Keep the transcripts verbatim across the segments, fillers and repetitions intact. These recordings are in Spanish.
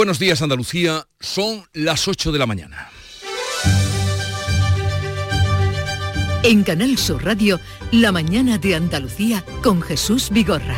Buenos días, Andalucía. Son las ocho de la mañana. En Canal Sur Radio, La mañana de Andalucía con Jesús Vigorra.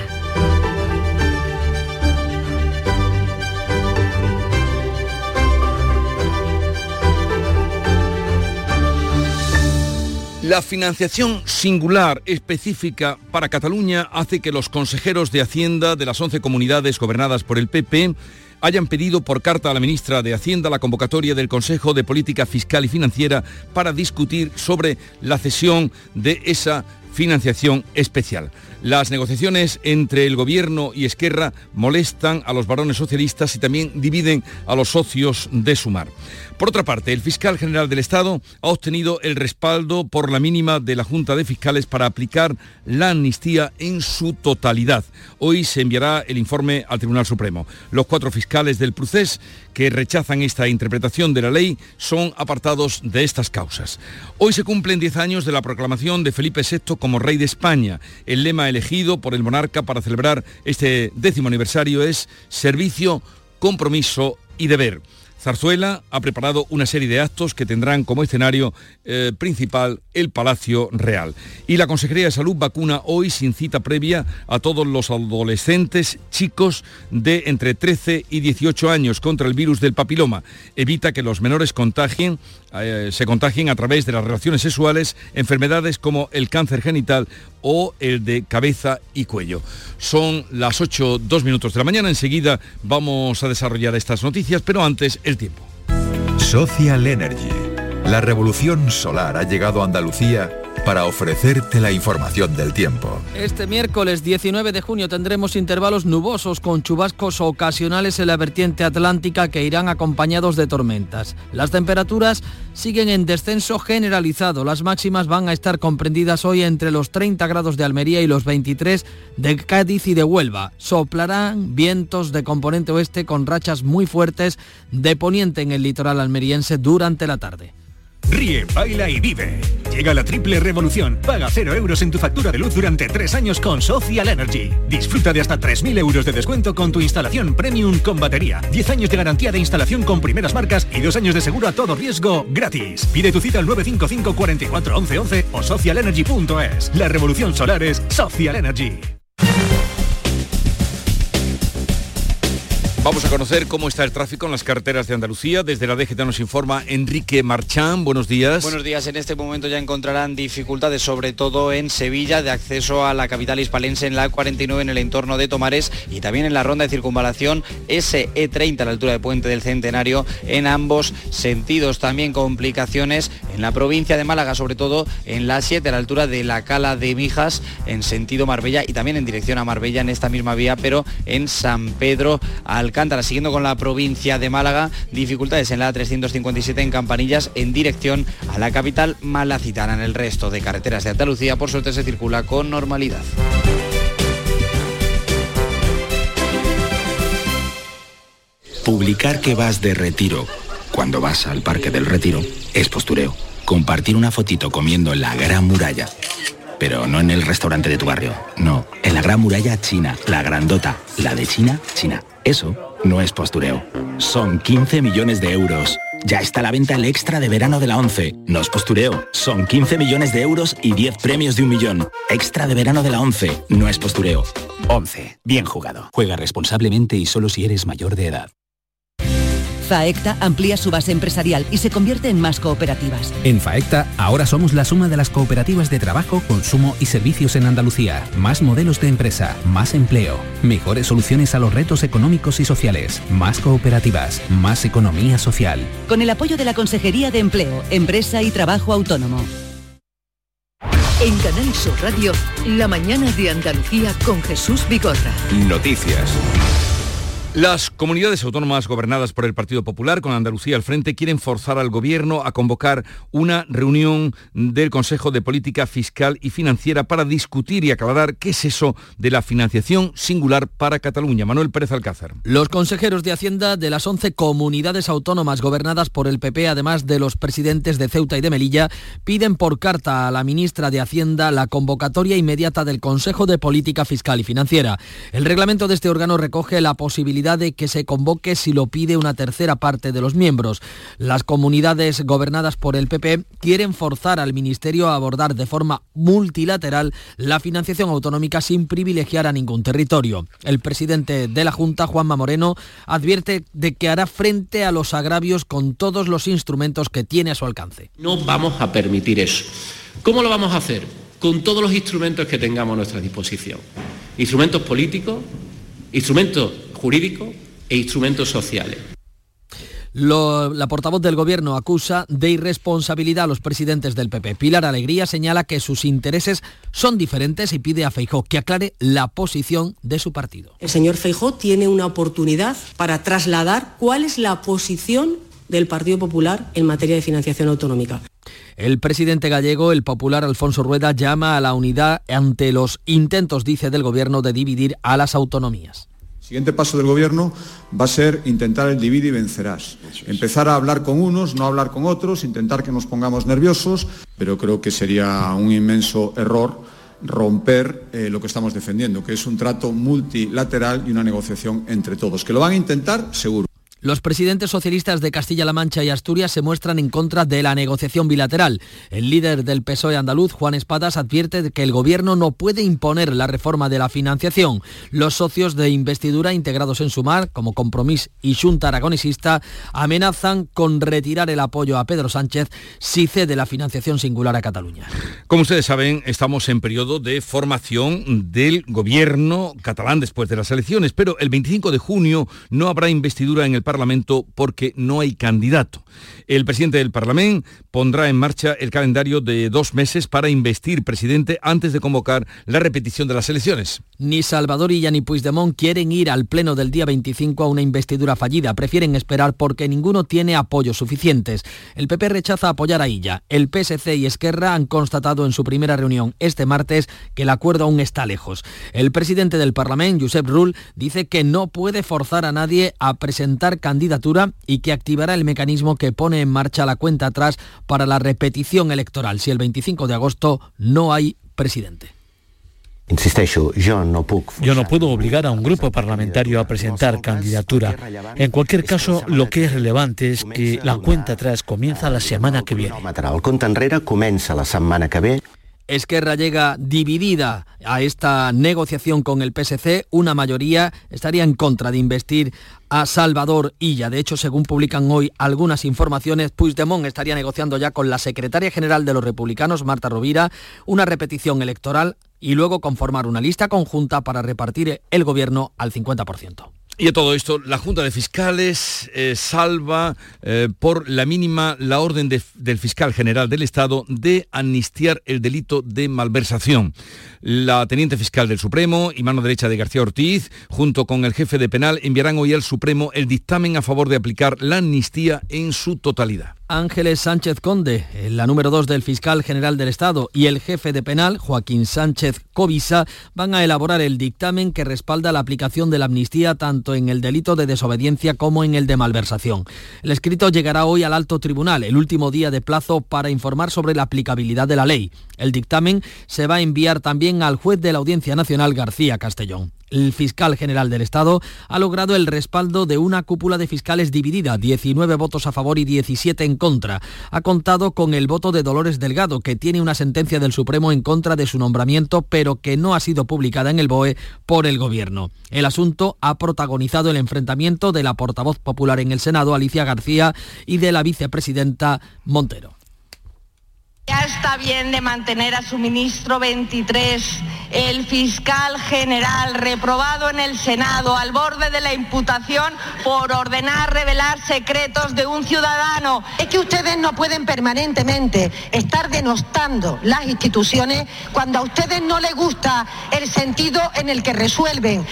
La financiación singular específica para Cataluña hace que los consejeros de Hacienda de las once comunidades gobernadas por el P P hayan pedido por carta a la ministra de Hacienda la convocatoria del Consejo de Política Fiscal y Financiera para discutir sobre la cesión de esa financiación especial. Las negociaciones entre el Gobierno y Esquerra molestan a los varones socialistas y también dividen a los socios de Sumar. Por otra parte, el fiscal general del Estado ha obtenido el respaldo por la mínima de la Junta de Fiscales para aplicar la amnistía en su totalidad. Hoy se enviará el informe al Tribunal Supremo. Los cuatro fiscales del Procés que rechazan esta interpretación de la ley son apartados de estas causas. Hoy se cumplen diez años de la proclamación de Felipe sexto como rey de España. El lema elegido por el monarca para celebrar este décimo aniversario es servicio, compromiso y deber. Zarzuela ha preparado una serie de actos que tendrán como escenario eh, principal el Palacio Real. Y la Consejería de Salud vacuna hoy sin cita previa a todos los adolescentes chicos de entre trece y dieciocho años contra el virus del papiloma. Evita que los menores contagien, eh, se contagien a través de las relaciones sexuales enfermedades como el cáncer genital o el de cabeza y cuello. Son las ocho, dos minutos de la mañana. Enseguida vamos a desarrollar estas noticias, pero antes el tiempo. Social Energy. La revolución solar ha llegado a Andalucía para ofrecerte la información del tiempo. Este miércoles diecinueve de junio tendremos intervalos nubosos con chubascos ocasionales en la vertiente atlántica que irán acompañados de tormentas. Las temperaturas siguen en descenso generalizado. Las máximas van a estar comprendidas hoy entre los treinta grados de Almería y los veintitrés de Cádiz y de Huelva. Soplarán vientos de componente oeste con rachas muy fuertes de poniente en el litoral almeriense durante la tarde. Ríe, baila y vive. Llega la triple revolución. Paga cero euros en tu factura de luz durante tres años con Social Energy. Disfruta de hasta tres mil euros de descuento con tu instalación premium con batería. diez años de garantía de instalación con primeras marcas y dos años de seguro a todo riesgo gratis. Pide tu cita al nueve cinco cinco, cuatro cuatro, once once o social energy punto es. La revolución solar es Social Energy. Vamos a conocer cómo está el tráfico en las carreteras de Andalucía. Desde la D G T nos informa Enrique Marchán. Buenos días. Buenos días. En este momento ya encontrarán dificultades, sobre todo en Sevilla, de acceso a la capital hispalense en la A cuarenta y nueve en el entorno de Tomares y también en la ronda de circunvalación S E treinta a la altura de Puente del Centenario en ambos sentidos. También complicaciones en la provincia de Málaga, sobre todo en la A siete a la altura de la Cala de Mijas en sentido Marbella y también en dirección a Marbella en esta misma vía, pero en San Pedro al Alcántara. Siguiendo con la provincia de Málaga, dificultades en la A trescientos cincuenta y siete en Campanillas en dirección a la capital malacitana. En el resto de carreteras de Andalucía, por suerte, se circula con normalidad. Publicar que vas de retiro cuando vas al Parque del Retiro es postureo. Compartir una fotito comiendo en la Gran Muralla, pero no en el restaurante de tu barrio, no, en la Gran Muralla China, la grandota, la de China, China. Eso no es postureo. Son quince millones de euros. Ya está a la venta el extra de verano de la ONCE. No es postureo. Son quince millones de euros y diez premios de un millón. Extra de verano de la ONCE. No es postureo. ONCE. Bien jugado. Juega responsablemente y solo si eres mayor de edad. FAECTA amplía su base empresarial y se convierte en más cooperativas. En FAECTA ahora somos la suma de las cooperativas de trabajo, consumo y servicios en Andalucía. Más modelos de empresa, más empleo, mejores soluciones a los retos económicos y sociales, más cooperativas, más economía social. Con el apoyo de la Consejería de Empleo, Empresa y Trabajo Autónomo. En Canal Sur Radio, La mañana de Andalucía con Jesús Vigorra. Noticias. Las comunidades autónomas gobernadas por el Partido Popular, con Andalucía al frente, quieren forzar al Gobierno a convocar una reunión del Consejo de Política Fiscal y Financiera para discutir y aclarar qué es eso de la financiación singular para Cataluña. Manuel Pérez Alcázar. Los consejeros de Hacienda de las once comunidades autónomas gobernadas por el P P, además de los presidentes de Ceuta y de Melilla, piden por carta a la ministra de Hacienda la convocatoria inmediata del Consejo de Política Fiscal y Financiera. El reglamento de este órgano recoge la posibilidad posibilidad de que se convoque si lo pide una tercera parte de los miembros. Las comunidades gobernadas por el P P quieren forzar al Ministerio a abordar de forma multilateral la financiación autonómica sin privilegiar a ningún territorio. El presidente de la Junta, Juanma Moreno, advierte de que hará frente a los agravios con todos los instrumentos que tiene a su alcance. No vamos a permitir eso. ¿Cómo lo vamos a hacer? Con todos los instrumentos que tengamos a nuestra disposición. Instrumentos políticos, instrumentos jurídicos e instrumentos sociales. Lo, la portavoz del Gobierno acusa de irresponsabilidad a los presidentes del P P. Pilar Alegría señala que sus intereses son diferentes y pide a Feijóo que aclare la posición de su partido. El señor Feijóo tiene una oportunidad para trasladar cuál es la posición del Partido Popular en materia de financiación autonómica. El presidente gallego, el popular Alfonso Rueda, llama a la unidad ante los intentos, dice, del Gobierno de dividir a las autonomías. El siguiente paso del Gobierno va a ser intentar el divide y vencerás. Empezar a hablar con unos, no hablar con otros, intentar que nos pongamos nerviosos, pero creo que sería un inmenso error romper eh, lo que estamos defendiendo, que es un trato multilateral y una negociación entre todos. ¿Que lo van a intentar? Seguro. Los presidentes socialistas de Castilla-La Mancha y Asturias se muestran en contra de la negociación bilateral. El líder del P S O E andaluz, Juan Espadas, advierte de que el Gobierno no puede imponer la reforma de la financiación. Los socios de investidura integrados en Sumar, como Compromís y Xunta Aragonesista, amenazan con retirar el apoyo a Pedro Sánchez si cede la financiación singular a Cataluña. Como ustedes saben, estamos en periodo de formación del Gobierno catalán después de las elecciones, pero el veinticinco de junio no habrá investidura en el Parlamento porque no hay candidato. El presidente del Parlamento pondrá en marcha el calendario de dos meses para investir presidente antes de convocar la repetición de las elecciones. Ni Salvador Illa ni Puigdemont quieren ir al pleno del día veinticinco a una investidura fallida. Prefieren esperar porque ninguno tiene apoyos suficientes. El P P rechaza apoyar a Illa. El P S C y Esquerra han constatado en su primera reunión este martes que el acuerdo aún está lejos. El presidente del Parlamento, Josep Rull, dice que no puede forzar a nadie a presentar candidatura y que activará el mecanismo que pone en marcha la cuenta atrás para la repetición electoral si el veinticinco de agosto no hay presidente. Yo no puedo obligar a un grupo parlamentario a presentar candidatura. En cualquier caso, lo que es relevante es que la cuenta atrás comienza la semana que viene. El compte enrere comença la setmana que ve. Esquerra llega dividida a esta negociación con el P S C. Una mayoría estaría en contra de investir a Salvador Illa. De hecho, según publican hoy algunas informaciones, Puigdemont estaría negociando ya con la secretaria general de los republicanos, Marta Rovira, una repetición electoral y luego conformar una lista conjunta para repartir el gobierno al cincuenta por ciento. Y a todo esto, la Junta de Fiscales eh, salva eh, por la mínima la orden de, del fiscal general del Estado de amnistiar el delito de malversación. La teniente fiscal del Supremo y mano derecha de García Ortiz, junto con el jefe de penal, enviarán hoy al Supremo el dictamen a favor de aplicar la amnistía en su totalidad. Ángeles Sánchez Conde, la número dos del fiscal general del Estado, y el jefe de penal, Joaquín Sánchez Covisa, van a elaborar el dictamen que respalda la aplicación de la amnistía tanto en el delito de desobediencia como en el de malversación. El escrito llegará hoy al alto tribunal, el último día de plazo para informar sobre la aplicabilidad de la ley. El dictamen se va a enviar también al juez de la Audiencia Nacional, García Castellón. El fiscal general del Estado ha logrado el respaldo de una cúpula de fiscales dividida, diecinueve votos a favor y diecisiete en contra. Ha contado con el voto de Dolores Delgado, que tiene una sentencia del Supremo en contra de su nombramiento, pero que no ha sido publicada en el B O E por el Gobierno. El asunto ha protagonizado el enfrentamiento de la portavoz popular en el Senado, Alicia García, y de la vicepresidenta Montero. Ya está bien de mantener a su ministro veintitrés, el fiscal general, reprobado en el Senado, al borde de la imputación por ordenar revelar secretos de un ciudadano. Es que ustedes no pueden permanentemente estar denostando las instituciones cuando a ustedes no les gusta el sentido en el que resuelven.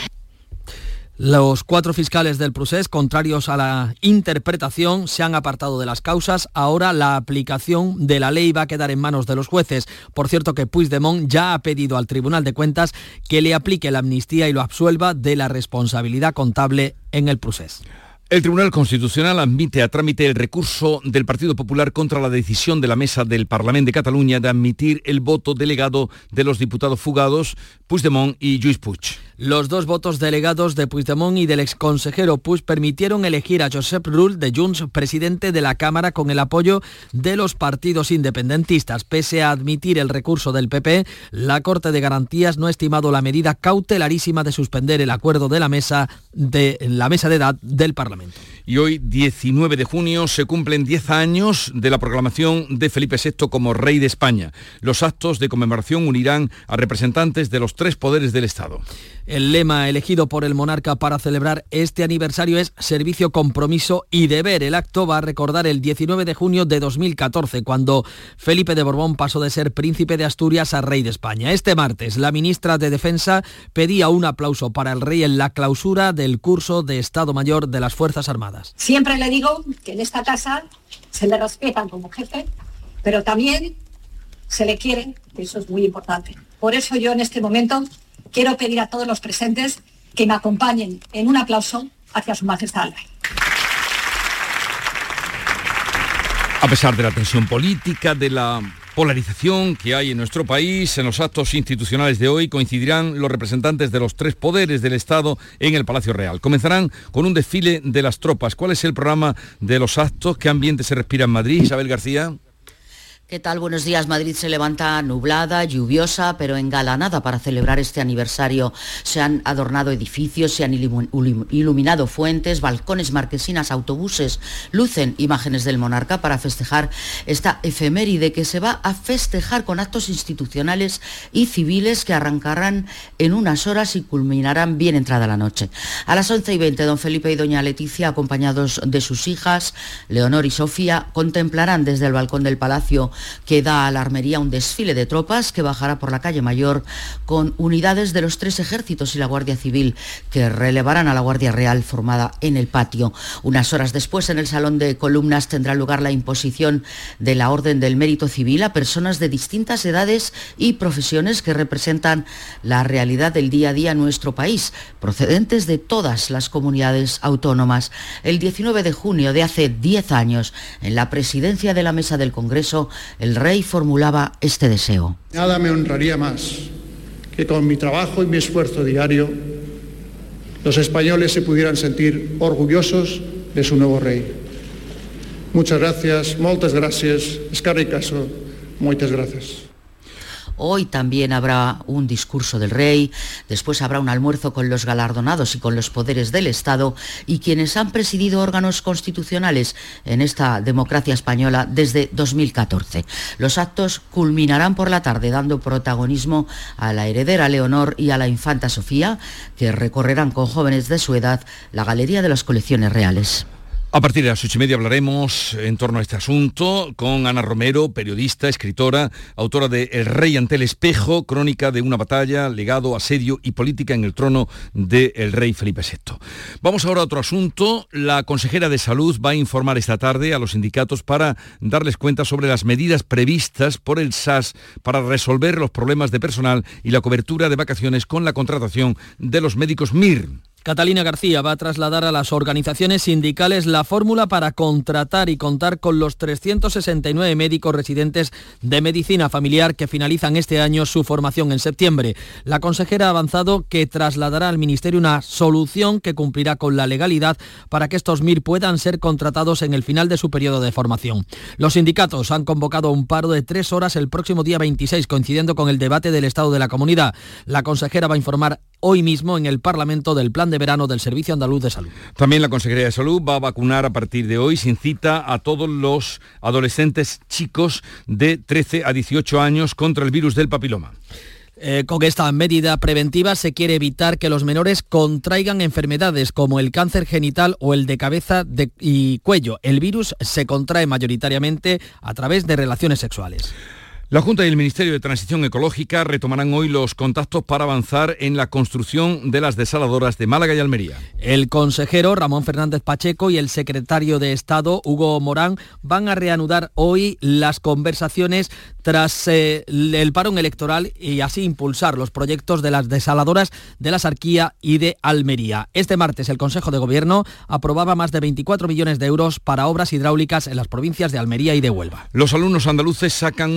Los cuatro fiscales del procés, contrarios a la interpretación, se han apartado de las causas. Ahora la aplicación de la ley va a quedar en manos de los jueces. Por cierto que Puigdemont ya ha pedido al Tribunal de Cuentas que le aplique la amnistía y lo absuelva de la responsabilidad contable en el procés. El Tribunal Constitucional admite a trámite el recurso del Partido Popular contra la decisión de la Mesa del Parlamento de Cataluña de admitir el voto delegado de los diputados fugados Puigdemont y Lluís Puig. Los dos votos delegados de Puigdemont y del exconsejero Puig permitieron elegir a Josep Rull de Junts presidente de la Cámara con el apoyo de los partidos independentistas. Pese a admitir el recurso del P P, la Corte de Garantías no ha estimado la medida cautelarísima de suspender el acuerdo de la mesa de la mesa de edad del Parlamento. Y hoy, diecinueve de junio, se cumplen diez años de la proclamación de Felipe sexto como rey de España. Los actos de conmemoración unirán a representantes de los tres poderes del Estado. El lema elegido por el monarca para celebrar este aniversario es Servicio, Compromiso y Deber. El acto va a recordar el diecinueve de junio de dos mil catorce, cuando Felipe de Borbón pasó de ser príncipe de Asturias a rey de España. Este martes, la ministra de Defensa pedía un aplauso para el rey en la clausura del curso de Estado Mayor de las Fuerzas Armadas. Siempre le digo que en esta casa se le respetan como jefe, pero también se le quiere, y eso es muy importante. Por eso yo en este momento quiero pedir a todos los presentes que me acompañen en un aplauso hacia Su Majestad el Rey. A pesar de la tensión política, de la polarización que hay en nuestro país, en los actos institucionales de hoy coincidirán los representantes de los tres poderes del Estado en el Palacio Real. Comenzarán con un desfile de las tropas. ¿Cuál es el programa de los actos? ¿Qué ambiente se respira en Madrid? Isabel García. ¿Qué tal? Buenos días. Madrid se levanta nublada, lluviosa, pero engalanada para celebrar este aniversario. Se han adornado edificios, se han iluminado fuentes, balcones, marquesinas, autobuses. Lucen imágenes del monarca para festejar esta efeméride que se va a festejar con actos institucionales y civiles que arrancarán en unas horas y culminarán bien entrada la noche. A las once y veinte, don Felipe y doña Leticia, acompañados de sus hijas, Leonor y Sofía, contemplarán desde el balcón del Palacio que da a la armería un desfile de tropas que bajará por la calle Mayor con unidades de los tres ejércitos y la Guardia Civil que relevarán a la Guardia Real formada en el patio. Unas horas después, en el Salón de Columnas, tendrá lugar la imposición de la Orden del Mérito Civil a personas de distintas edades y profesiones que representan la realidad del día a día en nuestro país, procedentes de todas las comunidades autónomas. El diecinueve de junio de hace diez años, en la presidencia de la Mesa del Congreso, el rey formulaba este deseo. Nada me honraría más que con mi trabajo y mi esfuerzo diario los españoles se pudieran sentir orgullosos de su nuevo rey. Muchas gracias, moltes gracias, escarri caso, muchas gracias. Hoy también habrá un discurso del rey, después habrá un almuerzo con los galardonados y con los poderes del Estado y quienes han presidido órganos constitucionales en esta democracia española desde dos mil catorce. Los actos culminarán por la tarde dando protagonismo a la heredera Leonor y a la infanta Sofía, que recorrerán con jóvenes de su edad la Galería de las Colecciones Reales. A partir de las ocho y media hablaremos en torno a este asunto con Ana Romero, periodista, escritora, autora de El rey ante el espejo, crónica de una batalla, legado, asedio y política en el trono del rey Felipe sexto. Vamos ahora a otro asunto. La consejera de Salud va a informar esta tarde a los sindicatos para darles cuenta sobre las medidas previstas por el S A S para resolver los problemas de personal y la cobertura de vacaciones con la contratación de los médicos M I R. Catalina García va a trasladar a las organizaciones sindicales la fórmula para contratar y contar con los trescientos sesenta y nueve médicos residentes de medicina familiar que finalizan este año su formación en septiembre. La consejera ha avanzado que trasladará al Ministerio una solución que cumplirá con la legalidad para que estos M I R puedan ser contratados en el final de su periodo de formación. Los sindicatos han convocado un paro de tres horas el próximo día veintiséis, coincidiendo con el debate del estado de la comunidad. La consejera va a informar hoy mismo en el Parlamento del plan de verano del Servicio Andaluz de Salud. También la Consejería de Salud va a vacunar a partir de hoy sin cita a todos los adolescentes chicos de trece a dieciocho años contra el virus del papiloma. Eh, con esta medida preventiva se quiere evitar que los menores contraigan enfermedades como el cáncer genital o el de cabeza de, y cuello. El virus se contrae mayoritariamente a través de relaciones sexuales. La Junta y el Ministerio de Transición Ecológica retomarán hoy los contactos para avanzar en la construcción de las desaladoras de Málaga y Almería. El consejero Ramón Fernández Pacheco y el secretario de Estado Hugo Morán van a reanudar hoy las conversaciones tras eh, el parón electoral y así impulsar los proyectos de las desaladoras de la Sarquía y de Almería. Este martes el Consejo de Gobierno aprobaba más de veinticuatro millones de euros para obras hidráulicas en las provincias de Almería y de Huelva. Los alumnos andaluces sacan una aprobada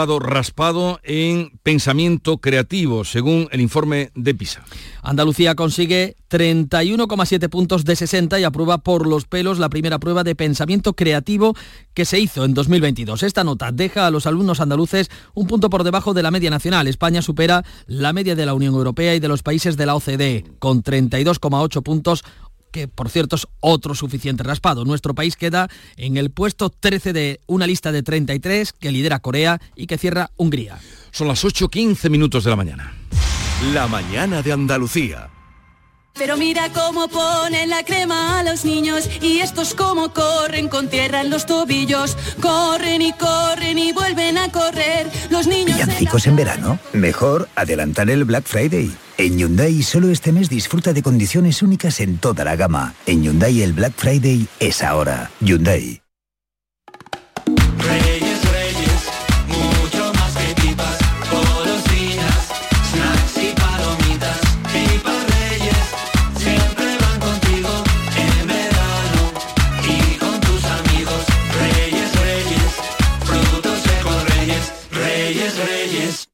dejado raspado en pensamiento creativo, según el informe de PISA. Andalucía consigue treinta y uno coma siete puntos de sesenta y aprueba por los pelos la primera prueba de pensamiento creativo que se hizo en dos mil veintidós. Esta nota deja a los alumnos andaluces un punto por debajo de la media nacional. España supera la media de la Unión Europea y de los países de la O C D E, con treinta y dos coma ocho puntos, que por cierto es otro suficiente raspado. Nuestro país queda en el puesto trece de una lista de treinta y tres que lidera Corea y que cierra Hungría. Son las ocho quince minutos de la mañana. La mañana de Andalucía. Pero mira cómo ponen la crema a los niños y estos cómo corren con tierra en los tobillos. Corren y corren y vuelven a correr. Los niños... ¿Villancicos en verano? Mejor adelantar el Black Friday. En Hyundai solo este mes disfruta de condiciones únicas en toda la gama. En Hyundai el Black Friday es ahora. Hyundai. Reyes, Reyes, mucho más que pipas, golosinas, snacks y palomitas. Pipas Reyes, siempre van contigo en verano y con tus amigos. Reyes, Reyes, frutos secos Reyes, Reyes, Reyes.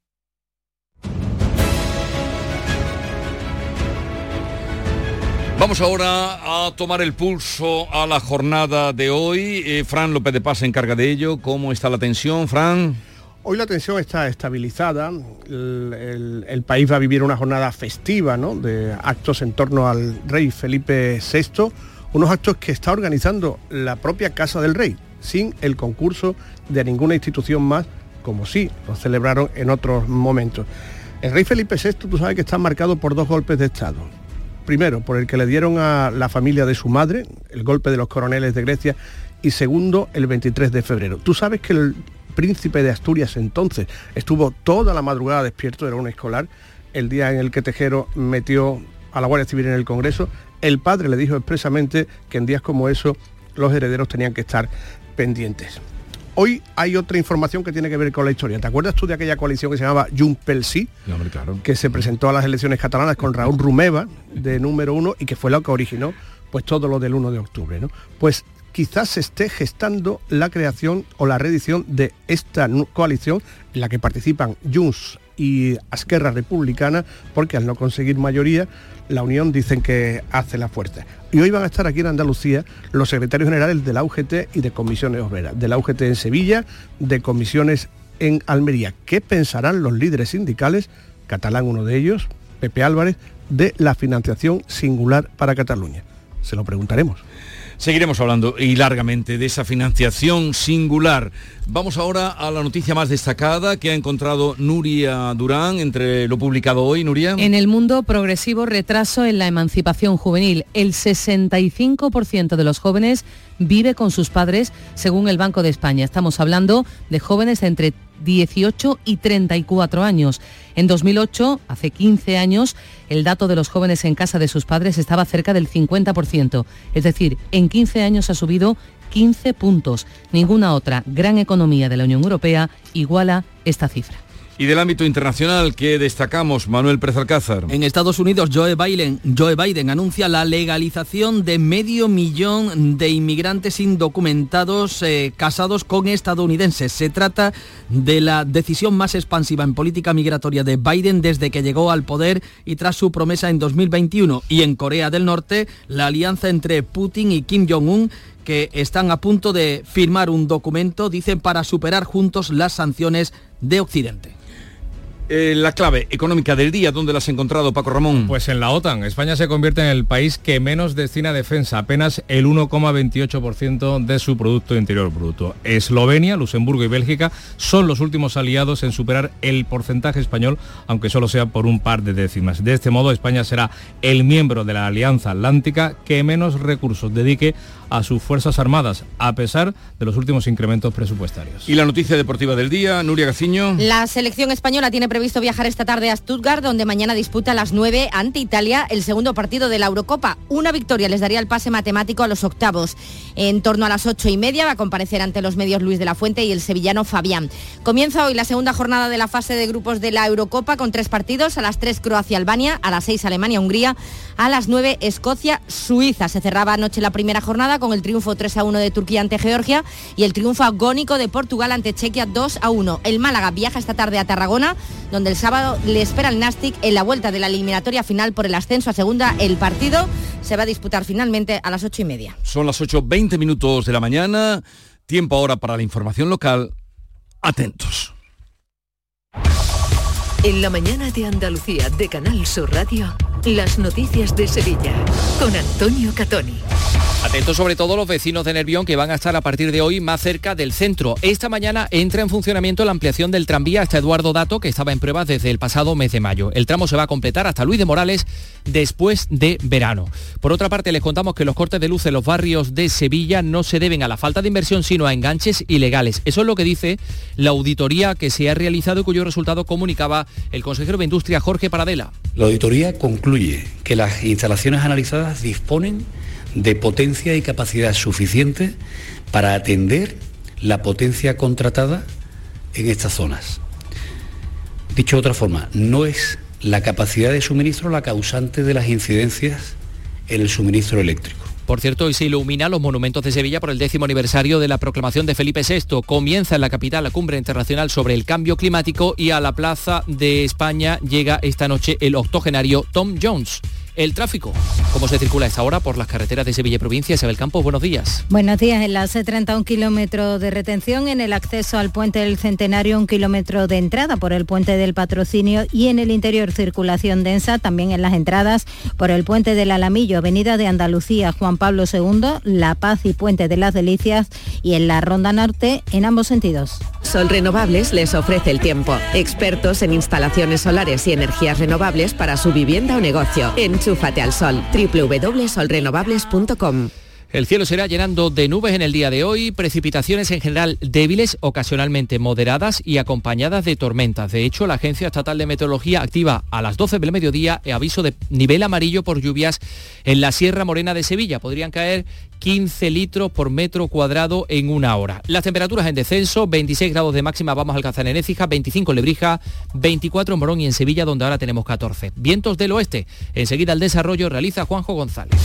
Vamos ahora a tomar el pulso a la jornada de hoy. Eh, Fran López de Paz se encarga de ello. ¿Cómo está la tensión, Fran? Hoy la tensión está estabilizada. El, el, el país va a vivir una jornada festiva, ¿no?, de actos en torno al rey Felipe sexto, unos actos que está organizando la propia Casa del Rey, sin el concurso de ninguna institución más, como sí lo celebraron en otros momentos. El rey Felipe sexto, tú sabes que está marcado por dos golpes de Estado. Primero, por el que le dieron a la familia de su madre, el golpe de los coroneles de Grecia, y segundo, el veintitrés de febrero. Tú sabes que el príncipe de Asturias entonces estuvo toda la madrugada despierto, era un escolar, el día en el que Tejero metió a la Guardia Civil en el Congreso. El padre le dijo expresamente que en días como eso los herederos tenían que estar pendientes. Hoy hay otra información que tiene que ver con la historia. ¿Te acuerdas tú de aquella coalición que se llamaba Junts pel Sí? No, hombre, claro. Que se presentó a las elecciones catalanas con Raúl Romeva, de número uno, y que fue lo que originó pues todo lo del uno de octubre, ¿no? Pues quizás se esté gestando la creación o la reedición de esta coalición en la que participan Junts y Esquerra Republicana, porque al no conseguir mayoría, la Unión dicen que hace la fuerza. Y hoy van a estar aquí en Andalucía los secretarios generales de la U G T y de Comisiones Obreras, de la U G T en Sevilla, de Comisiones en Almería. ¿Qué pensarán los líderes sindicales, catalán uno de ellos, Pepe Álvarez, de la financiación singular para Cataluña? Se lo preguntaremos. Seguiremos hablando y largamente de esa financiación singular. Vamos ahora a la noticia más destacada que ha encontrado Nuria Durán entre lo publicado hoy. Nuria. En El Mundo, progresivo retraso en la emancipación juvenil. El sesenta y cinco por ciento de los jóvenes vive con sus padres, según el Banco de España. Estamos hablando de jóvenes entre dieciocho y treinta y cuatro años. En dos mil ocho, hace quince años, el dato de los jóvenes en casa de sus padres estaba cerca del cincuenta por ciento. Es decir, en quince años ha subido quince puntos. Ninguna otra gran economía de la Unión Europea iguala esta cifra. Y del ámbito internacional, ¿qué destacamos, Manuel Pérez Alcázar? En Estados Unidos, Joe Biden, Joe Biden anuncia la legalización de medio millón de inmigrantes indocumentados eh, casados con estadounidenses. Se trata de la decisión más expansiva en política migratoria de Biden desde que llegó al poder y tras su promesa en dos mil veintiuno. Y en Corea del Norte, la alianza entre Putin y Kim Jong-un, que están a punto de firmar un documento, dicen, para superar juntos las sanciones de Occidente. Eh, la clave económica del día, ¿dónde la has encontrado, Paco Ramón? Pues en la OTAN. España se convierte en el país que menos destina a defensa, apenas el uno coma veintiocho por ciento de su Producto Interior Bruto. Eslovenia, Luxemburgo y Bélgica son los últimos aliados en superar el porcentaje español, aunque solo sea por un par de décimas. De este modo, España será el miembro de la Alianza Atlántica que menos recursos dedique a sus Fuerzas Armadas, a pesar de los últimos incrementos presupuestarios. Y la noticia deportiva del día, Nuria Gaciño. La selección española tiene previsto viajar esta tarde a Stuttgart, donde mañana disputa a las nueve ante Italia el segundo partido de la Eurocopa. Una victoria les daría el pase matemático a los octavos. En torno a las ocho y media va a comparecer ante los medios Luis de la Fuente y el sevillano Fabián. Comienza hoy la segunda jornada de la fase de grupos de la Eurocopa con tres partidos: a las tres Croacia-Albania, a las seis Alemania-Hungría, a las nueve Escocia-Suiza. Se cerraba anoche la primera jornada con el triunfo tres a uno de Turquía ante Georgia y el triunfo agónico de Portugal ante Chequia dos a uno. El Málaga viaja esta tarde a Tarragona, donde el sábado le espera el Nastic en la vuelta de la eliminatoria final por el ascenso a segunda. El partido se va a disputar finalmente a las ocho y media. Son las ocho veinte minutos de la mañana, tiempo ahora para la información local. Atentos. En la mañana de Andalucía de Canal Sur Radio, las noticias de Sevilla con Antonio Catoni. Atentos sobre todo los vecinos de Nervión, que van a estar a partir de hoy más cerca del centro. Esta mañana entra en funcionamiento la ampliación del tranvía hasta Eduardo Dato, que estaba en pruebas desde el pasado mes de mayo. El tramo se va a completar hasta Luis de Morales después de verano. Por otra parte, les contamos que los cortes de luz en los barrios de Sevilla no se deben a la falta de inversión, sino a enganches ilegales. Eso es lo que dice la auditoría que se ha realizado y cuyo resultado comunicaba el consejero de Industria, Jorge Paradela. La auditoría concluye que las instalaciones analizadas disponen de potencia y capacidad suficiente para atender la potencia contratada en estas zonas. Dicho de otra forma, no es la capacidad de suministro la causante de las incidencias en el suministro eléctrico. Por cierto, hoy se ilumina los monumentos de Sevilla por el décimo aniversario de la proclamación de Felipe sexto. Comienza en la capital la cumbre internacional sobre el cambio climático y a la Plaza de España llega esta noche el octogenario Tom Jones. El tráfico, ¿cómo se circula a esta hora por las carreteras de Sevilla y provincia? Isabel Campos, buenos días. Buenos días. En la C treinta, un kilómetro de retención, en el acceso al puente del Centenario, un kilómetro de entrada por el puente del Patrocinio y en el interior circulación densa, también en las entradas por el puente del Alamillo, avenida de Andalucía, Juan Pablo segundo, La Paz y puente de las Delicias, y en la Ronda Norte en ambos sentidos. Sol Renovables les ofrece el tiempo. Expertos en instalaciones solares y energías renovables para su vivienda o negocio. Enchúfate al sol. doble u doble u doble punto sol renovables punto com. El cielo será llenando de nubes en el día de hoy, precipitaciones en general débiles, ocasionalmente moderadas y acompañadas de tormentas. De hecho, la Agencia Estatal de Meteorología activa a las doce del mediodía aviso de nivel amarillo por lluvias en la Sierra Morena de Sevilla. Podrían caer quince litros por metro cuadrado en una hora. Las temperaturas en descenso, veintiséis grados de máxima vamos a alcanzar en Écija, veinticinco en Lebrija, veinticuatro en Morón y en Sevilla, donde ahora tenemos catorce. Vientos del oeste. Enseguida el desarrollo realiza Juanjo González.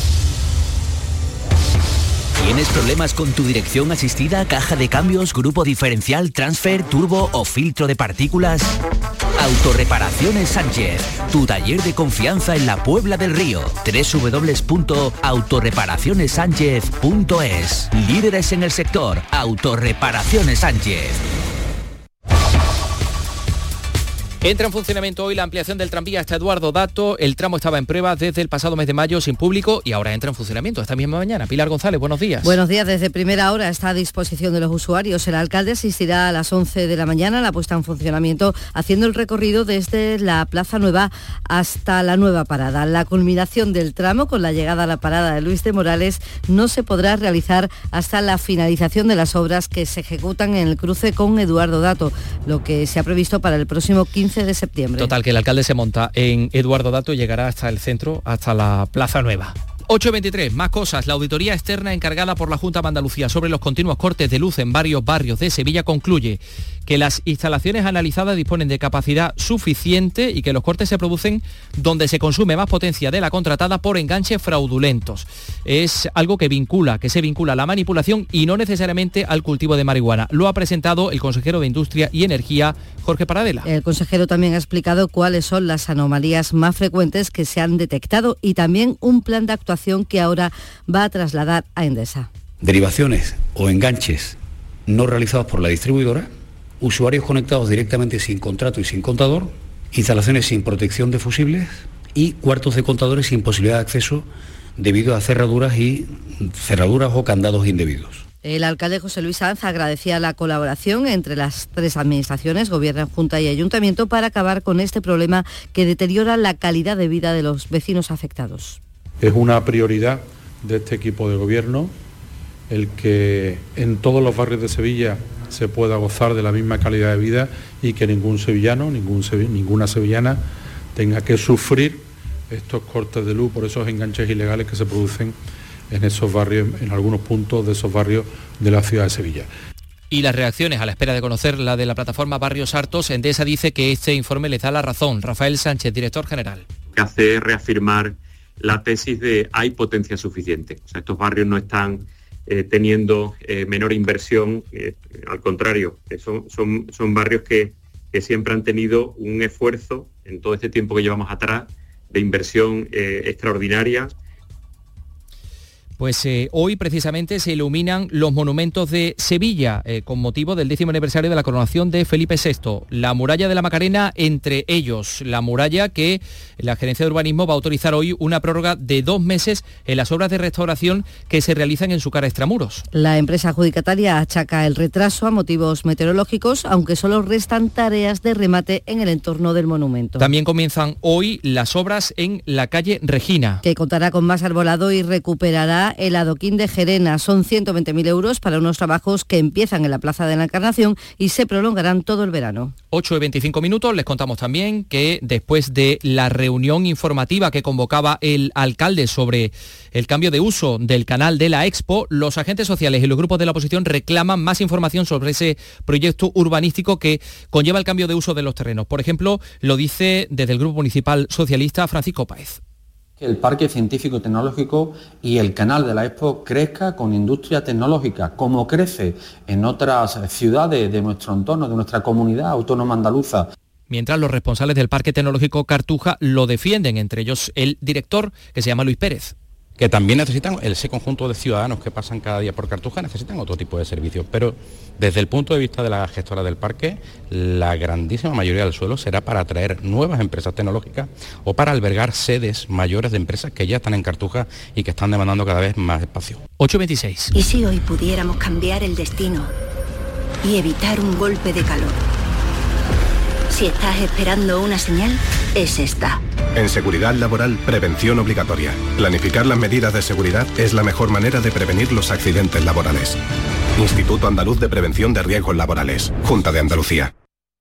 ¿Tienes problemas con tu dirección asistida, caja de cambios, grupo diferencial, transfer, turbo o filtro de partículas? Autorreparaciones Sánchez, tu taller de confianza en la Puebla del Río. doble u doble u doble u punto autorreparaciones sánchez punto es. Líderes en el sector, Autorreparaciones Sánchez. Entra en funcionamiento hoy la ampliación del tranvía hasta Eduardo Dato. El tramo estaba en pruebas desde el pasado mes de mayo sin público y ahora entra en funcionamiento esta misma mañana. Pilar González, buenos días. Buenos días. Desde primera hora está a disposición de los usuarios. El alcalde asistirá a las once de la mañana a la puesta en funcionamiento, haciendo el recorrido desde la Plaza Nueva hasta la nueva parada. La culminación del tramo, con la llegada a la parada de Luis de Morales, no se podrá realizar hasta la finalización de las obras que se ejecutan en el cruce con Eduardo Dato, lo que se ha previsto para el próximo quince de septiembre. Total, que el alcalde se monta en Eduardo Dato y llegará hasta el centro, hasta la Plaza Nueva. ocho veintitrés, más cosas. La auditoría externa encargada por la Junta de Andalucía sobre los continuos cortes de luz en varios barrios de Sevilla concluye que las instalaciones analizadas disponen de capacidad suficiente y que los cortes se producen donde se consume más potencia de la contratada por enganches fraudulentos. Es algo que vincula, que se vincula a la manipulación y no necesariamente al cultivo de marihuana. Lo ha presentado el consejero de Industria y Energía, Jorge Paradela. El consejero también ha explicado cuáles son las anomalías más frecuentes que se han detectado y también un plan de actuación que ahora va a trasladar a Endesa. Derivaciones o enganches no realizados por la distribuidora, usuarios conectados directamente sin contrato y sin contador, instalaciones sin protección de fusibles y cuartos de contadores sin posibilidad de acceso debido a cerraduras y cerraduras o candados indebidos. El alcalde José Luis Sanz agradecía la colaboración entre las tres administraciones, Gobierno, Junta y Ayuntamiento, para acabar con este problema que deteriora la calidad de vida de los vecinos afectados. Es una prioridad de este equipo de gobierno el que en todos los barrios de Sevilla se pueda gozar de la misma calidad de vida y que ningún sevillano, ningún, ninguna sevillana tenga que sufrir estos cortes de luz por esos enganches ilegales que se producen en esos barrios, en algunos puntos de esos barrios de la ciudad de Sevilla. Y las reacciones a la espera de conocer la de la plataforma Barrios Hartos, Endesa dice que este informe les da la razón. Rafael Sánchez, director general. Que hace reafirmar la tesis de hay potencia suficiente. O sea, estos barrios no están eh, teniendo eh, menor inversión, eh, al contrario, eh, son, son, son barrios que, que siempre han tenido un esfuerzo en todo este tiempo que llevamos atrás de inversión eh, extraordinaria. Pues eh, hoy precisamente se iluminan los monumentos de Sevilla eh, con motivo del décimo aniversario de la coronación de Felipe sexto. La muralla de la Macarena entre ellos, la muralla que la Gerencia de Urbanismo va a autorizar hoy una prórroga de dos meses en las obras de restauración que se realizan en su cara extramuros. La empresa adjudicataria achaca el retraso a motivos meteorológicos, aunque solo restan tareas de remate en el entorno del monumento. También comienzan hoy las obras en la calle Regina, que contará con más arbolado y recuperará el adoquín de Gerena. Son ciento veinte mil euros para unos trabajos que empiezan en la Plaza de la Encarnación y se prolongarán todo el verano. ocho y veinticinco minutos, les contamos también que después de la reunión informativa que convocaba el alcalde sobre el cambio de uso del canal de la Expo, los agentes sociales y los grupos de la oposición reclaman más información sobre ese proyecto urbanístico que conlleva el cambio de uso de los terrenos. Por ejemplo, lo dice desde el Grupo Municipal Socialista Francisco Páez. Que el parque científico-tecnológico y el canal de la Expo crezca con industria tecnológica, como crece en otras ciudades de nuestro entorno, de nuestra comunidad autónoma andaluza. Mientras los responsables del Parque Tecnológico Cartuja lo defienden, entre ellos el director, que se llama Luis Pérez. Que también necesitan, ese conjunto de ciudadanos que pasan cada día por Cartuja necesitan otro tipo de servicios, pero desde el punto de vista de la gestora del parque, la grandísima mayoría del suelo será para atraer nuevas empresas tecnológicas o para albergar sedes mayores de empresas que ya están en Cartuja y que están demandando cada vez más espacio. ocho y veintiséis. ¿Y si hoy pudiéramos cambiar el destino y evitar un golpe de calor? Si estás esperando una señal, es esta. En seguridad laboral, prevención obligatoria. Planificar las medidas de seguridad es la mejor manera de prevenir los accidentes laborales. Instituto Andaluz de Prevención de Riesgos Laborales. Junta de Andalucía.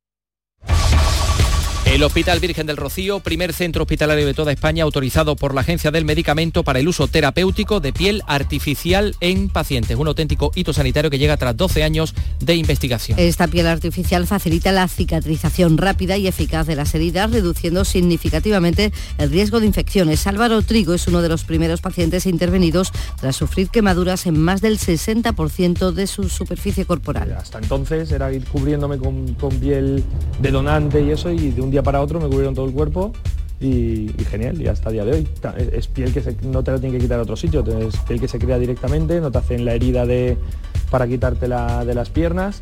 El Hospital Virgen del Rocío, primer centro hospitalario de toda España autorizado por la Agencia del Medicamento para el uso terapéutico de piel artificial en pacientes. Un auténtico hito sanitario que llega tras doce años de investigación. Esta piel artificial facilita la cicatrización rápida y eficaz de las heridas, reduciendo significativamente el riesgo de infecciones. Álvaro Trigo es uno de los primeros pacientes intervenidos tras sufrir quemaduras en más del sesenta por ciento de su superficie corporal. Hasta entonces era ir cubriéndome con, con piel de donante y eso, y de un día para otro me cubrieron todo el cuerpo y, y genial, y hasta el día de hoy. Es, es piel que se, no te la tienen que quitar a otro sitio, es piel que se crea directamente, no te hacen la herida de, para quitártela de las piernas.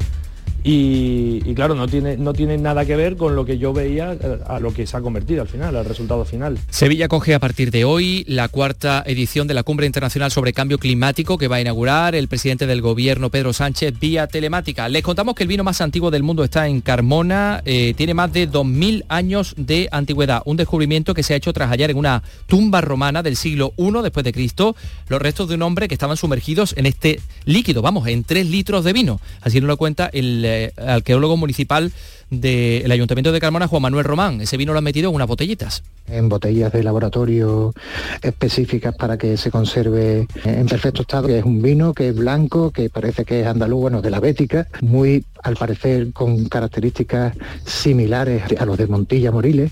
Y, y claro, no tiene, no tiene nada que ver con lo que yo veía, a lo que se ha convertido al final, al resultado final. Sevilla acoge a partir de hoy la cuarta edición de la Cumbre Internacional sobre Cambio Climático que va a inaugurar el presidente del gobierno, Pedro Sánchez, vía telemática. Les contamos que el vino más antiguo del mundo está en Carmona, eh, tiene más de dos mil años de antigüedad, un descubrimiento que se ha hecho tras hallar en una tumba romana del siglo primero después de Cristo los restos de un hombre que estaban sumergidos en este líquido, vamos, en tres litros de vino. Así nos lo cuenta el eh, arqueólogo municipal del Ayuntamiento de Carmona, Juan Manuel Román. Ese vino lo han metido en unas botellitas. En botellas de laboratorio específicas para que se conserve en perfecto estado. Es un vino que es blanco, que parece que es andaluz, bueno, de la Bética, muy, al parecer, con características similares a los de Montilla Moriles.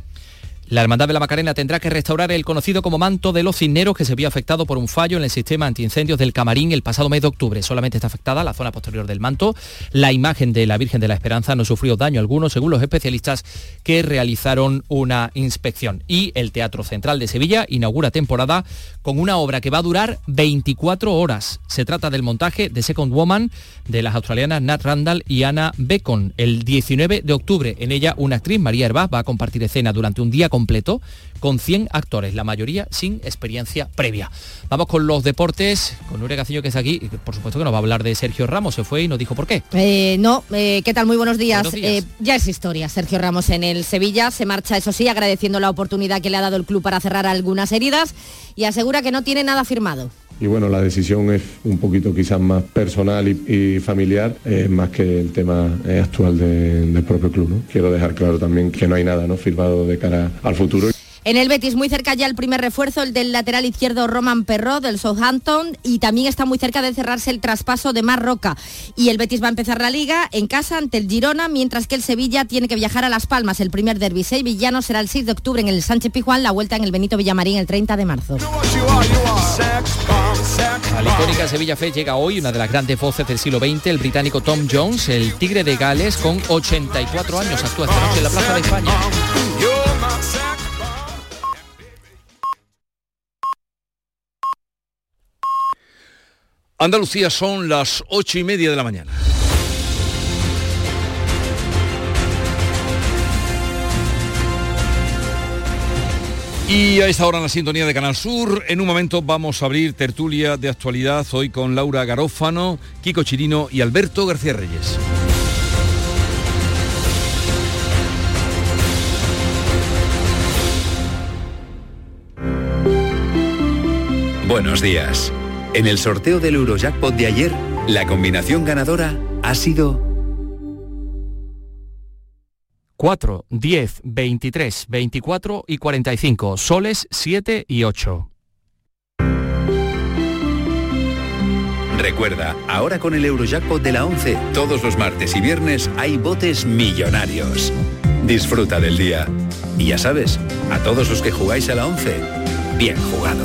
La Hermandad de la Macarena tendrá que restaurar el conocido como Manto de los Cisneros, que se vio afectado por un fallo en el sistema antiincendios del Camarín el pasado mes de octubre. Solamente está afectada la zona posterior del manto. La imagen de la Virgen de la Esperanza no sufrió daño alguno, según los especialistas que realizaron una inspección. Y el Teatro Central de Sevilla inaugura temporada con una obra que va a durar veinticuatro horas. Se trata del montaje de Second Woman de las australianas Nat Randall y Anna Bacon. El diecinueve de octubre, en ella una actriz, María Hervás, va a compartir escena durante un día completo con cien actores, la mayoría sin experiencia previa. Vamos con los deportes, con Nuria Gaciño, que está aquí, y por supuesto que nos va a hablar de Sergio Ramos. Se fue y nos dijo por qué. Eh, no, eh, ¿qué tal? Muy buenos días. Buenos días. Eh, ya es historia, Sergio Ramos en el Sevilla. Se marcha, eso sí, agradeciendo la oportunidad que le ha dado el club para cerrar algunas heridas y asegura que no tiene nada firmado. Y bueno, la decisión es un poquito quizás más personal y, y familiar, eh, más que el tema eh, actual de, del propio club, ¿no? Quiero dejar claro también que no hay nada, ¿no?, firmado de cara al futuro. En el Betis, muy cerca ya el primer refuerzo, el del lateral izquierdo Roman Perrault del Southampton, y también está muy cerca de cerrarse el traspaso de Marc Roca. Y el Betis va a empezar la Liga en casa ante el Girona, mientras que el Sevilla tiene que viajar a Las Palmas. El primer derbi sevillano será el seis de octubre en el Sánchez Pizjuán, la vuelta en el Benito Villamarín el treinta de marzo. A la icónica Sevilla Fest llega hoy una de las grandes voces del siglo veinte, el británico Tom Jones, el Tigre de Gales, con ochenta y cuatro años, actúa esta noche en la Plaza de España. Andalucía, son las ocho y media de la mañana. Y a esta hora en la sintonía de Canal Sur, en un momento vamos a abrir tertulia de actualidad hoy con Laura Garófano, Kiko Chirino y Alberto García Reyes. Buenos días. En el sorteo del Eurojackpot de ayer, la combinación ganadora ha sido cuatro, diez, veintitrés, veinticuatro y cuarenta y cinco, soles siete y ocho. Recuerda, ahora con el Eurojackpot de la once, todos los martes y viernes hay botes millonarios. Disfruta del día. Y ya sabes, a todos los que jugáis a la once, bien jugado.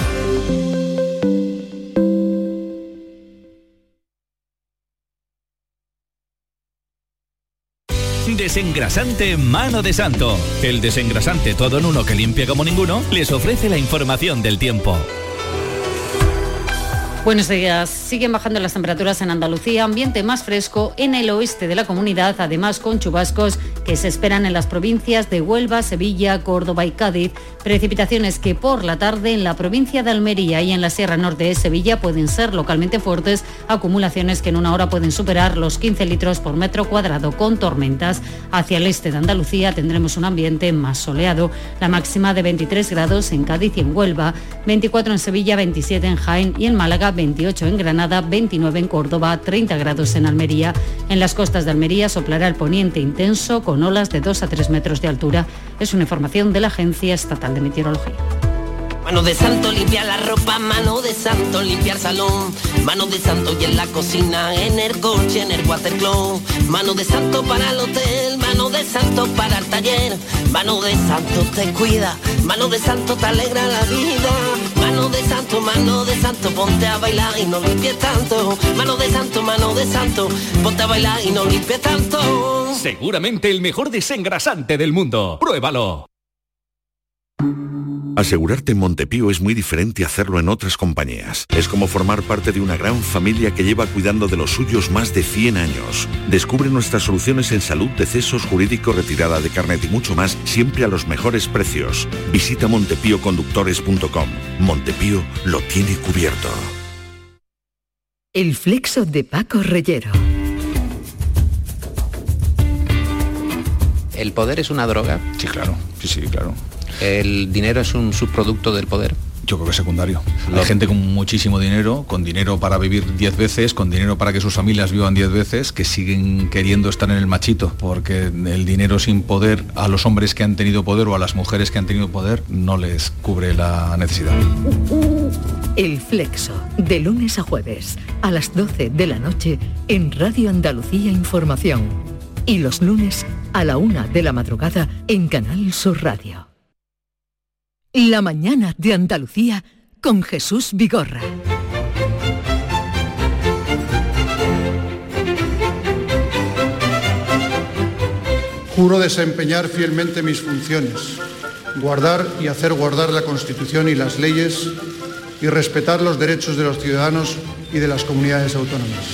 Desengrasante Mano de Santo. El desengrasante todo en uno que limpia como ninguno les ofrece la información del tiempo. Buenos días. Siguen bajando las temperaturas en Andalucía, ambiente más fresco en el oeste de la comunidad, además con chubascos que se esperan en las provincias de Huelva, Sevilla, Córdoba y Cádiz. Precipitaciones que por la tarde en la provincia de Almería y en la Sierra Norte de Sevilla pueden ser localmente fuertes, acumulaciones que en una hora pueden superar los quince litros por metro cuadrado con tormentas. Hacia el este de Andalucía tendremos un ambiente más soleado, la máxima de veintitrés grados en Cádiz y en Huelva, veinticuatro en Sevilla, veintisiete en Jaén y en Málaga, veintiocho en Granada, veintinueve en Córdoba, treinta grados en Almería. En las costas de Almería soplará el poniente intenso con olas de dos a tres metros de altura. Es una información de la Agencia Estatal de Meteorología. Mano de santo limpiar la ropa, mano de santo limpiar salón, mano de santo y en la cocina, en el coche, en el watercloak, mano de santo para el hotel, mano de santo para el taller, mano de santo te cuida, mano de santo te alegra la vida, mano de santo, mano de santo, ponte a bailar y no limpies tanto, mano de santo, mano de santo, ponte a bailar y no limpies tanto. Seguramente el mejor desengrasante del mundo. Pruébalo. Asegurarte en Montepío es muy diferente a hacerlo en otras compañías. Es como formar parte de una gran familia que lleva cuidando de los suyos más de cien años. Descubre nuestras soluciones en salud, decesos, jurídico, retirada de carnet y mucho más, siempre a los mejores precios. Visita montepío conductores punto com. Montepío lo tiene cubierto. El flexo de Paco Reyero. ¿El poder es una droga? Sí, claro. Sí, sí, claro. ¿El dinero es un subproducto del poder? Yo creo que es secundario. Lo... Hay gente con muchísimo dinero, con dinero para vivir diez veces, con dinero para que sus familias vivan diez veces, que siguen queriendo estar en el machito, porque el dinero sin poder a los hombres que han tenido poder o a las mujeres que han tenido poder no les cubre la necesidad. El flexo, de lunes a jueves, a las doce de la noche, en Radio Andalucía Información. Y los lunes a la una de la madrugada en Canal Sur Radio. La mañana de Andalucía con Jesús Vigorra. Juro desempeñar fielmente mis funciones, guardar y hacer guardar la Constitución y las leyes y respetar los derechos de los ciudadanos y de las comunidades autónomas.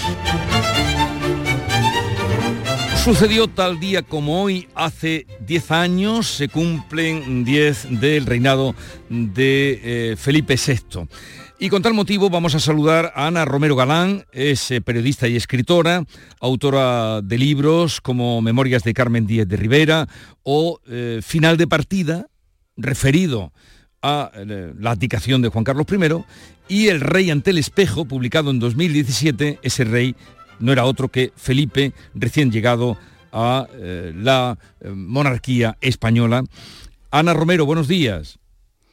Sucedió tal día como hoy, hace diez años, se cumplen diez del reinado de eh, Felipe sexto. Y con tal motivo vamos a saludar a Ana Romero Galán, es eh, periodista y escritora, autora de libros como Memorias de Carmen Díez de Rivera o eh, Final de partida, referido a eh, la abdicación de Juan Carlos primero, y El rey ante el espejo, publicado en dos mil diecisiete, ese rey no era otro que Felipe, recién llegado a eh, la eh, monarquía española. Ana Romero, buenos días.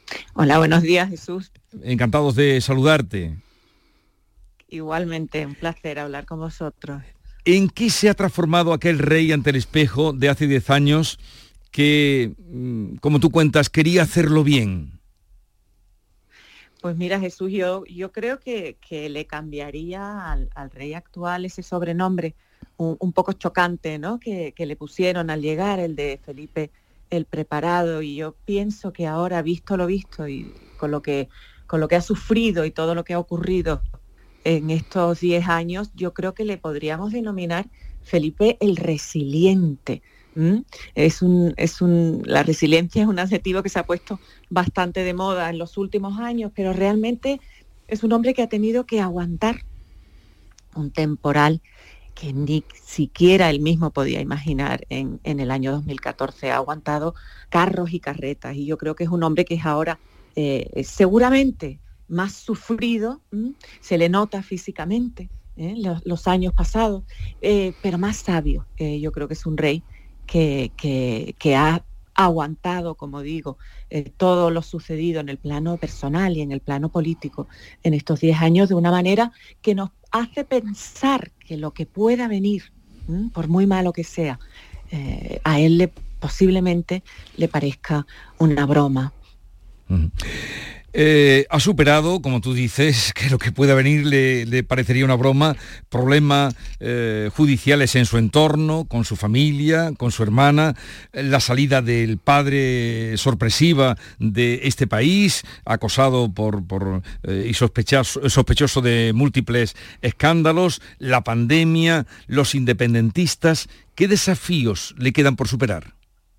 Hola, buenos días, Jesús. Encantados de saludarte. Igualmente, un placer hablar con vosotros. ¿En qué se ha transformado aquel rey ante el espejo de hace diez años que, como tú cuentas, quería hacerlo bien? Pues mira, Jesús, yo, yo creo que, que le cambiaría al, al rey actual ese sobrenombre un, un poco chocante, ¿no? Que, que le pusieron al llegar, el de Felipe el Preparado, y yo pienso que ahora, visto lo visto y con lo que, con lo que ha sufrido y todo lo que ha ocurrido en estos diez años, yo creo que le podríamos denominar Felipe el Resiliente. ¿Mm? Es un, es un, la resiliencia es un adjetivo que se ha puesto bastante de moda en los últimos años, pero realmente es un hombre que ha tenido que aguantar un temporal que ni siquiera él mismo podía imaginar en, en el año dos mil catorce. Ha aguantado carros y carretas, y yo creo que es un hombre que es ahora eh, seguramente más sufrido, ¿m? Se le nota físicamente ¿eh? los, los años pasados, eh, pero más sabio. Eh, yo creo que es un rey que, que, que ha aguantado, como digo, eh, todo lo sucedido en el plano personal y en el plano político en estos diez años de una manera que nos hace pensar que lo que pueda venir, ¿m? por muy malo que sea, eh, a él le, posiblemente le parezca una broma. Uh-huh. Eh, ha superado, como tú dices, que lo que pueda venir le, le parecería una broma, problemas eh, judiciales en su entorno, con su familia, con su hermana, la salida del padre sorpresiva de este país, acosado por, por eh, y sospechoso, sospechoso de múltiples escándalos, la pandemia, los independentistas. ¿Qué desafíos le quedan por superar?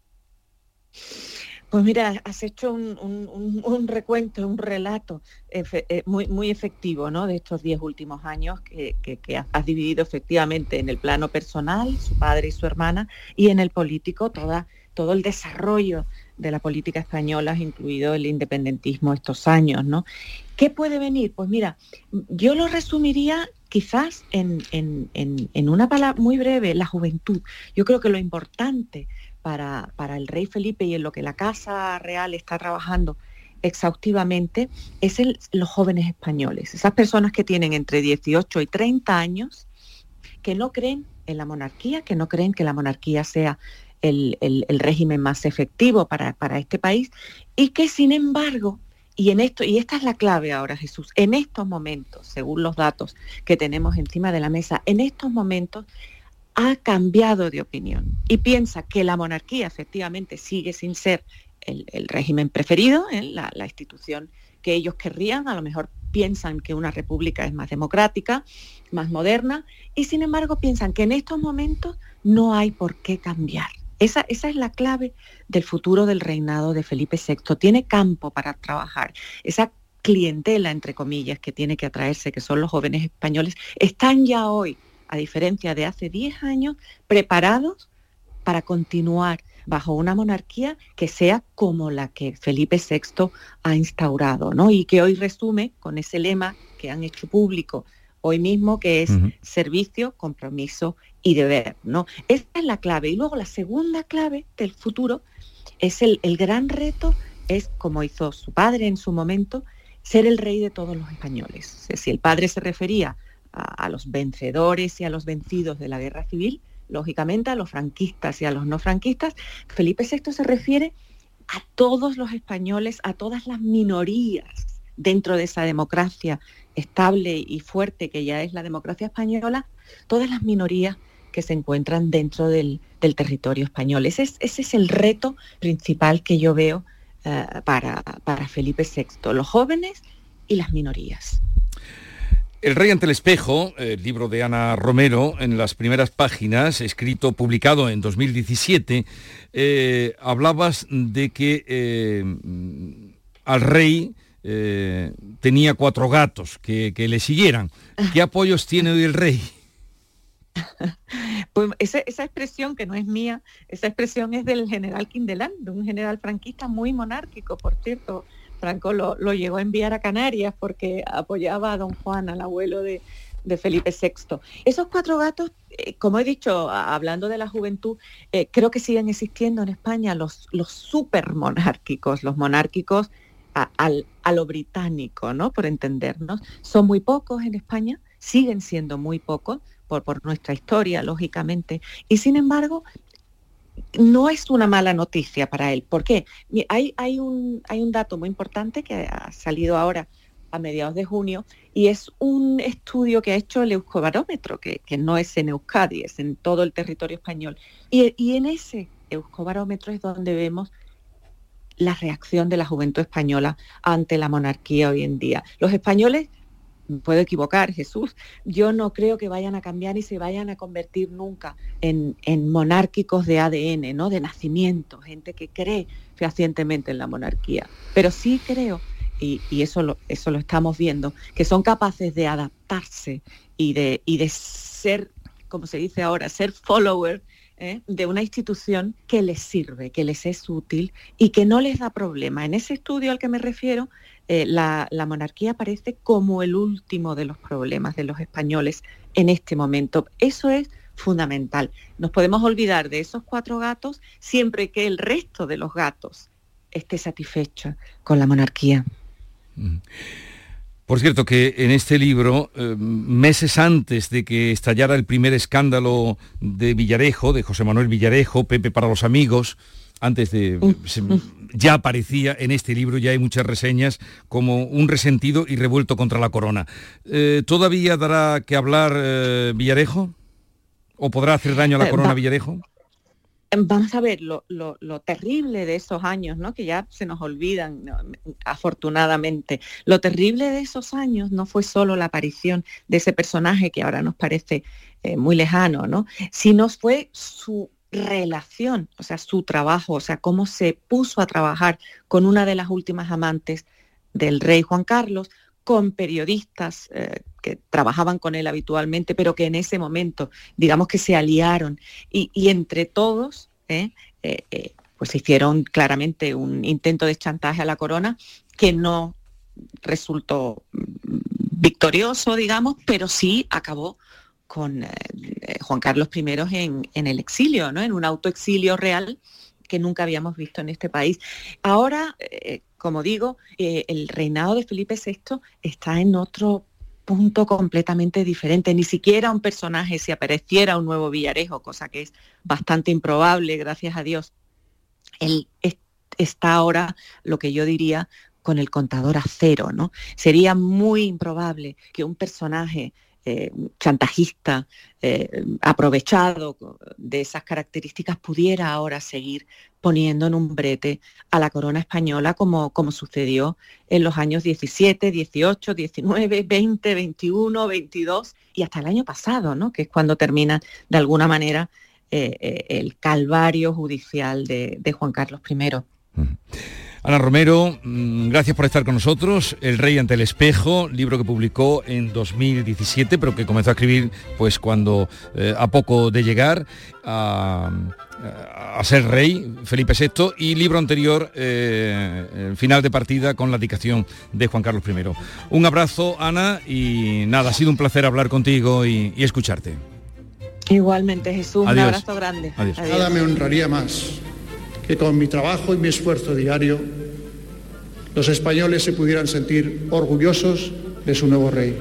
Pues mira, has hecho un, un, un recuento, un relato efe, eh, muy, muy efectivo, ¿no? De estos diez últimos años que, que, que has dividido efectivamente en el plano personal, su padre y su hermana, y en el político toda, todo el desarrollo de la política española, incluido el independentismo estos años, ¿no? ¿Qué puede venir? Pues mira, yo lo resumiría quizás en, en, en, en una palabra muy breve: la juventud. Yo creo que lo importante Para, para el rey Felipe, y en lo que la Casa Real está trabajando exhaustivamente, es el, los jóvenes españoles, esas personas que tienen entre dieciocho y treinta años, que no creen en la monarquía, que no creen que la monarquía sea el, el, el régimen más efectivo para, para este país, y que sin embargo, y en esto, y esta es la clave ahora, Jesús, en estos momentos, según los datos que tenemos encima de la mesa, en estos momentos ha cambiado de opinión y piensa que la monarquía efectivamente sigue sin ser el, el régimen preferido, ¿eh? la, la institución que ellos querrían. A lo mejor piensan que una república es más democrática, más moderna, y sin embargo piensan que en estos momentos no hay por qué cambiar. Esa, esa es la clave del futuro del reinado de Felipe sexto. Tiene campo para trabajar. Esa clientela, entre comillas, que tiene que atraerse, que son los jóvenes españoles, están ya hoy, a diferencia de hace diez años, preparados para continuar bajo una monarquía que sea como la que Felipe sexto ha instaurado, ¿no? Y que hoy resume con ese lema que han hecho público hoy mismo, que es uh-huh. servicio, compromiso y deber, ¿no? Esa es la clave. Y luego la segunda clave del futuro es el, el gran reto, es, como hizo su padre en su momento, ser el rey de todos los españoles. O sea, si el padre se refería a, a los vencedores y a los vencidos de la guerra civil, lógicamente a los franquistas y a los no franquistas, Felipe sexto se refiere a todos los españoles, a todas las minorías dentro de esa democracia estable y fuerte que ya es la democracia española, todas las minorías que se encuentran dentro del, del territorio español. Ese es, ese es el reto principal que yo veo uh, para, para Felipe sexto, los jóvenes y las minorías. El rey ante el espejo, el libro de Ana Romero, en las primeras páginas, escrito, publicado en dos mil diecisiete, eh, hablabas de que eh, al rey eh, tenía cuatro gatos que, que le siguieran. ¿Qué apoyos tiene hoy el rey? Pues esa, esa expresión, que no es mía, esa expresión es del general Quindelán, de un general franquista muy monárquico, por cierto. Franco lo, lo llegó a enviar a Canarias porque apoyaba a don Juan, al abuelo de, de Felipe sexto. Esos cuatro gatos, eh, como he dicho, a, hablando de la juventud, eh, creo que siguen existiendo en España los, los supermonárquicos, los monárquicos a, a, a lo británico, ¿no? Por entendernos. Son muy pocos en España, siguen siendo muy pocos por, por nuestra historia, lógicamente, y sin embargo, no es una mala noticia para él. ¿Por qué? Hay, hay, un, hay un dato muy importante que ha salido ahora a mediados de junio, y es un estudio que ha hecho el Euskobarómetro, que, que no es en Euskadi, es en todo el territorio español. Y, y en ese Euskobarómetro es donde vemos la reacción de la juventud española ante la monarquía hoy en día. Los españoles, me puedo equivocar, Jesús, yo no creo que vayan a cambiar y se vayan a convertir nunca en, en monárquicos de A D N, ¿no? De nacimiento, gente que cree fehacientemente en la monarquía. Pero sí creo, y, y eso, lo, eso lo estamos viendo, que son capaces de adaptarse y de, y de ser, como se dice ahora, ser follower ¿eh? de una institución que les sirve, que les es útil y que no les da problema. En ese estudio al que me refiero, eh, la, la monarquía aparece como el último de los problemas de los españoles en este momento. Eso es fundamental. Nos podemos olvidar de esos cuatro gatos siempre que el resto de los gatos esté satisfecho con la monarquía. Por cierto, que en este libro, eh, meses antes de que estallara el primer escándalo de Villarejo, de José Manuel Villarejo, Pepe para los amigos, antes de... Se, ya aparecía en este libro, ya hay muchas reseñas, como un resentido y revuelto contra la corona. Eh, ¿Todavía dará que hablar eh, Villarejo? ¿O podrá hacer daño a la corona eh, Villarejo? Vamos a ver, lo, lo, lo terrible de esos años, ¿no? Que ya se nos olvidan, ¿no? Afortunadamente. Lo terrible de esos años no fue solo la aparición de ese personaje que ahora nos parece eh, muy lejano, ¿no? Sino fue su relación, o sea, su trabajo, o sea, cómo se puso a trabajar con una de las últimas amantes del rey Juan Carlos, con periodistas eh, que trabajaban con él habitualmente, pero que en ese momento, digamos que se aliaron, y, y entre todos, eh, eh, eh, pues hicieron claramente un intento de chantaje a la corona, que no resultó victorioso, digamos, pero sí acabó con eh, Juan Carlos I en, en el exilio, ¿no? En un autoexilio real que nunca habíamos visto en este país. Ahora, eh, como digo, eh, el reinado de Felipe sexto está en otro punto completamente diferente. Ni siquiera un personaje, si apareciera un nuevo Villarejo, cosa que es bastante improbable, gracias a Dios, él es, está ahora, lo que yo diría, con el contador a cero, ¿no? Sería muy improbable que un personaje Eh, chantajista, eh, aprovechado de esas características, pudiera ahora seguir poniendo en un brete a la corona española como, como sucedió en los años diecisiete, dieciocho, diecinueve, veinte, veintiuno, veintidós y hasta el año pasado, ¿no? Que es cuando termina de alguna manera eh, eh, el calvario judicial de, de Juan Carlos I. Mm. Ana Romero, gracias por estar con nosotros. El rey ante el espejo, libro que publicó en dos mil diecisiete, pero que comenzó a escribir pues cuando eh, a poco de llegar a, a ser rey, Felipe sexto, y libro anterior, eh, el final de partida con la abdicación de Juan Carlos I. Un abrazo, Ana, y nada, ha sido un placer hablar contigo y, y escucharte. Igualmente, Jesús, Adiós. Un abrazo grande. Adiós. Adiós. Nada me honraría más que con mi trabajo y mi esfuerzo diario los españoles se pudieran sentir orgullosos de su nuevo rey.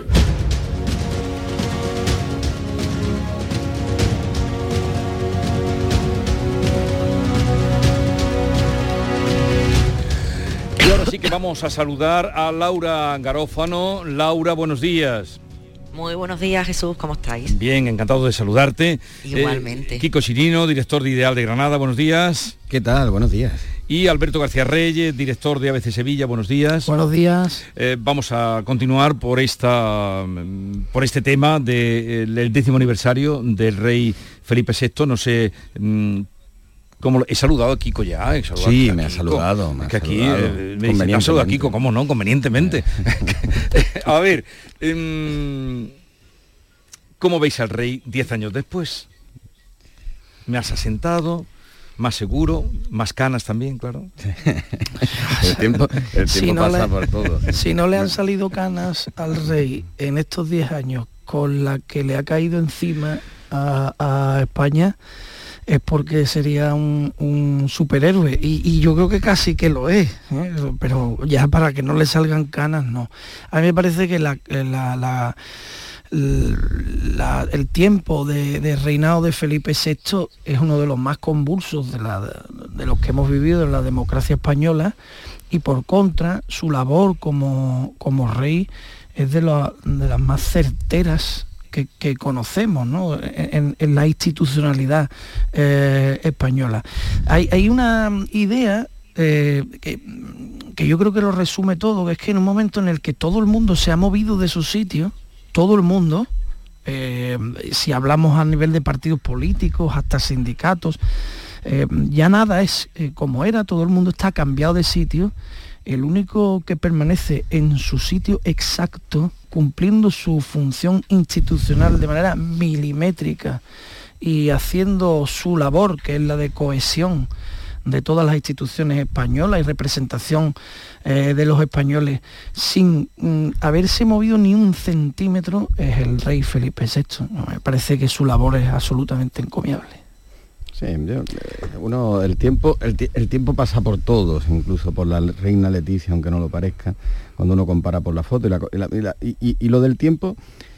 Y ahora sí que vamos a saludar a Laura Garófano. Laura, buenos días. Muy buenos días, Jesús, ¿cómo estáis? Bien, encantado de saludarte. Igualmente. Eh, Kiko Chirino, director de Ideal de Granada, buenos días. ¿Qué tal? Buenos días. Y Alberto García Reyes, director de A B C Sevilla, buenos días. Buenos días. Eh, vamos a continuar por esta por este tema del de, décimo aniversario del rey Felipe sexto. No sé... Mmm, ¿Cómo he saludado a Kiko ya? He saludado sí, a me ha saludado. Me que ha aquí saludado. Eh, me dice, ¿has saludado a Kiko? ¿Cómo no? Convenientemente. A ver, eh, ¿cómo veis al rey diez años después? ¿Me has asentado? ¿Más seguro? ¿Más canas también, claro? el tiempo, el tiempo si no pasa le, por todo. Si no le han salido canas al rey en estos diez años con la que le ha caído encima a, a España, es porque sería un, un superhéroe, y, y yo creo que casi que lo es, ¿eh? Pero ya para que no le salgan canas, no. A mí me parece que la, la, la, la, el tiempo de, de reinado de Felipe sexto es uno de los más convulsos de, la, de los que hemos vivido en la democracia española, y por contra su labor como, como rey es de, la, de las más certeras Que, que conocemos, ¿no? en, en la institucionalidad eh, española. Hay, hay una idea eh, que, que yo creo que lo resume todo, que es que en un momento en el que todo el mundo se ha movido de su sitio, todo el mundo, eh, si hablamos a nivel de partidos políticos, hasta sindicatos, eh, ya nada es eh, como era, todo el mundo está cambiado de sitio. El único que permanece en su sitio exacto, cumpliendo su función institucional de manera milimétrica y haciendo su labor, que es la de cohesión de todas las instituciones españolas y representación eh, de los españoles, sin mm, haberse movido ni un centímetro, es el rey Felipe sexto. No, me parece que su labor es absolutamente encomiable. Sí, yo, uno, el tiempo, el, el tiempo pasa por todos, incluso por la reina Leticia, aunque no lo parezca, cuando uno compara por la foto y, la, y, la, y, la, y, y lo del tiempo,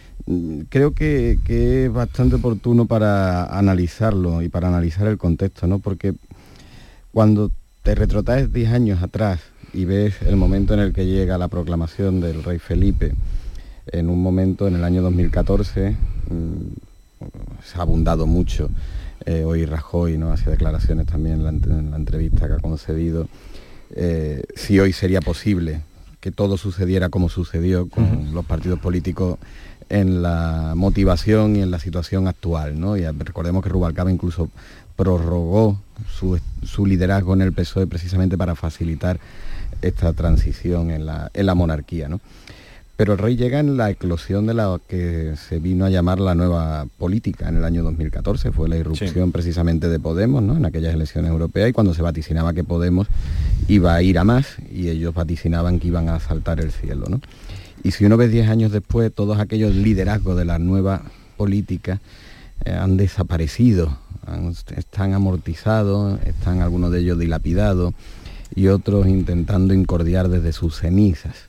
creo que, que es bastante oportuno para analizarlo y para analizar el contexto, ¿no? Porque cuando te retrotraes diez años atrás y ves el momento en el que llega la proclamación del rey Felipe, en un momento, en el año dos mil catorce, mmm, se ha abundado mucho. Eh, hoy Rajoy, ¿no?, hace declaraciones también en la, en la entrevista que ha concedido, eh, si hoy sería posible que todo sucediera como sucedió con uh-huh. los partidos políticos en la motivación y en la situación actual, ¿no? Y recordemos que Rubalcaba incluso prorrogó su, su liderazgo en el P S O E precisamente para facilitar esta transición en la, en la monarquía, ¿no? Pero el rey llega en la eclosión de la que se vino a llamar la nueva política en el año dos mil catorce, fue la irrupción sí. precisamente de Podemos, ¿no?, en aquellas elecciones europeas, y cuando se vaticinaba que Podemos iba a ir a más, y ellos vaticinaban que iban a asaltar el cielo, ¿no? Y si uno ve diez años después, todos aquellos liderazgos de la nueva política eh, han desaparecido, han, están amortizados, están algunos de ellos dilapidados, y otros intentando incordiar desde sus cenizas.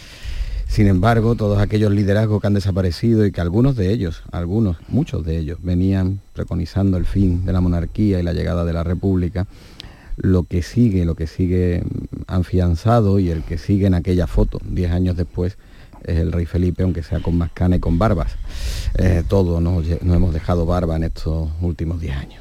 Sin embargo, todos aquellos liderazgos que han desaparecido y que algunos de ellos, algunos, muchos de ellos, venían preconizando el fin de la monarquía y la llegada de la república, lo que sigue, lo que sigue afianzado y el que sigue en aquella foto, diez años después, es el rey Felipe, aunque sea con más cana y con barbas. Eh, todos nos, nos hemos dejado barba en estos últimos diez años.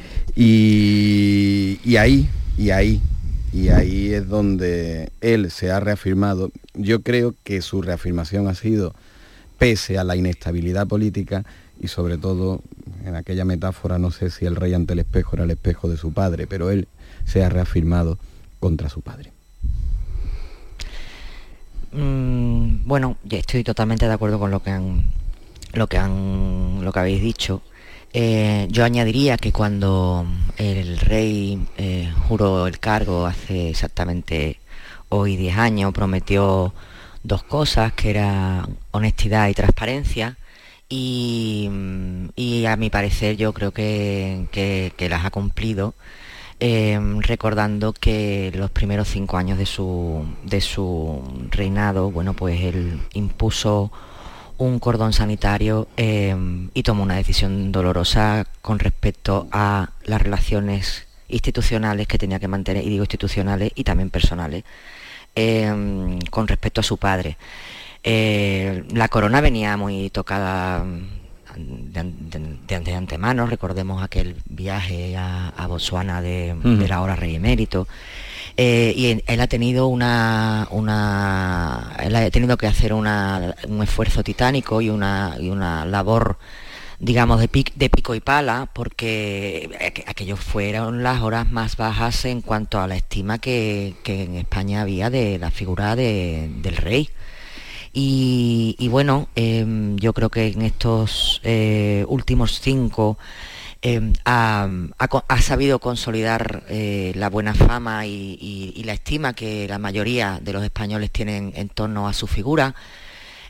Y, y ahí, y ahí, y ahí es donde él se ha reafirmado. Yo creo que su reafirmación ha sido pese a la inestabilidad política y sobre todo, en aquella metáfora, no sé si el rey ante el espejo era el espejo de su padre, pero él se ha reafirmado contra su padre. Mm, bueno, yo estoy totalmente de acuerdo con lo que han, lo que han, lo que habéis dicho. Eh, yo añadiría que cuando el rey eh, juró el cargo hace exactamente hoy diez años, prometió dos cosas, que era honestidad y transparencia, y, y a mi parecer yo creo que, que, que las ha cumplido, eh, recordando que los primeros cinco años de su, de su reinado, bueno, pues él impuso un cordón sanitario eh, y tomó una decisión dolorosa con respecto a las relaciones institucionales que tenía que mantener, y digo institucionales y también personales, eh, con respecto a su padre. Eh, la corona venía muy tocada de, de, de antemano, recordemos aquel viaje a, a Botsuana de, uh-huh. de la ahora rey emérito. Eh, y él, él ha tenido una, una él ha tenido que hacer una, un esfuerzo titánico y una, y una labor, digamos, de, pic, de pico y pala, porque aquello fueron las horas más bajas en cuanto a la estima que, que en España había de la figura de, del rey. Y, y bueno, eh, yo creo que en estos eh, últimos cinco Eh, ha, ha, ha sabido consolidar eh, la buena fama y, y, y la estima que la mayoría de los españoles tienen en torno a su figura.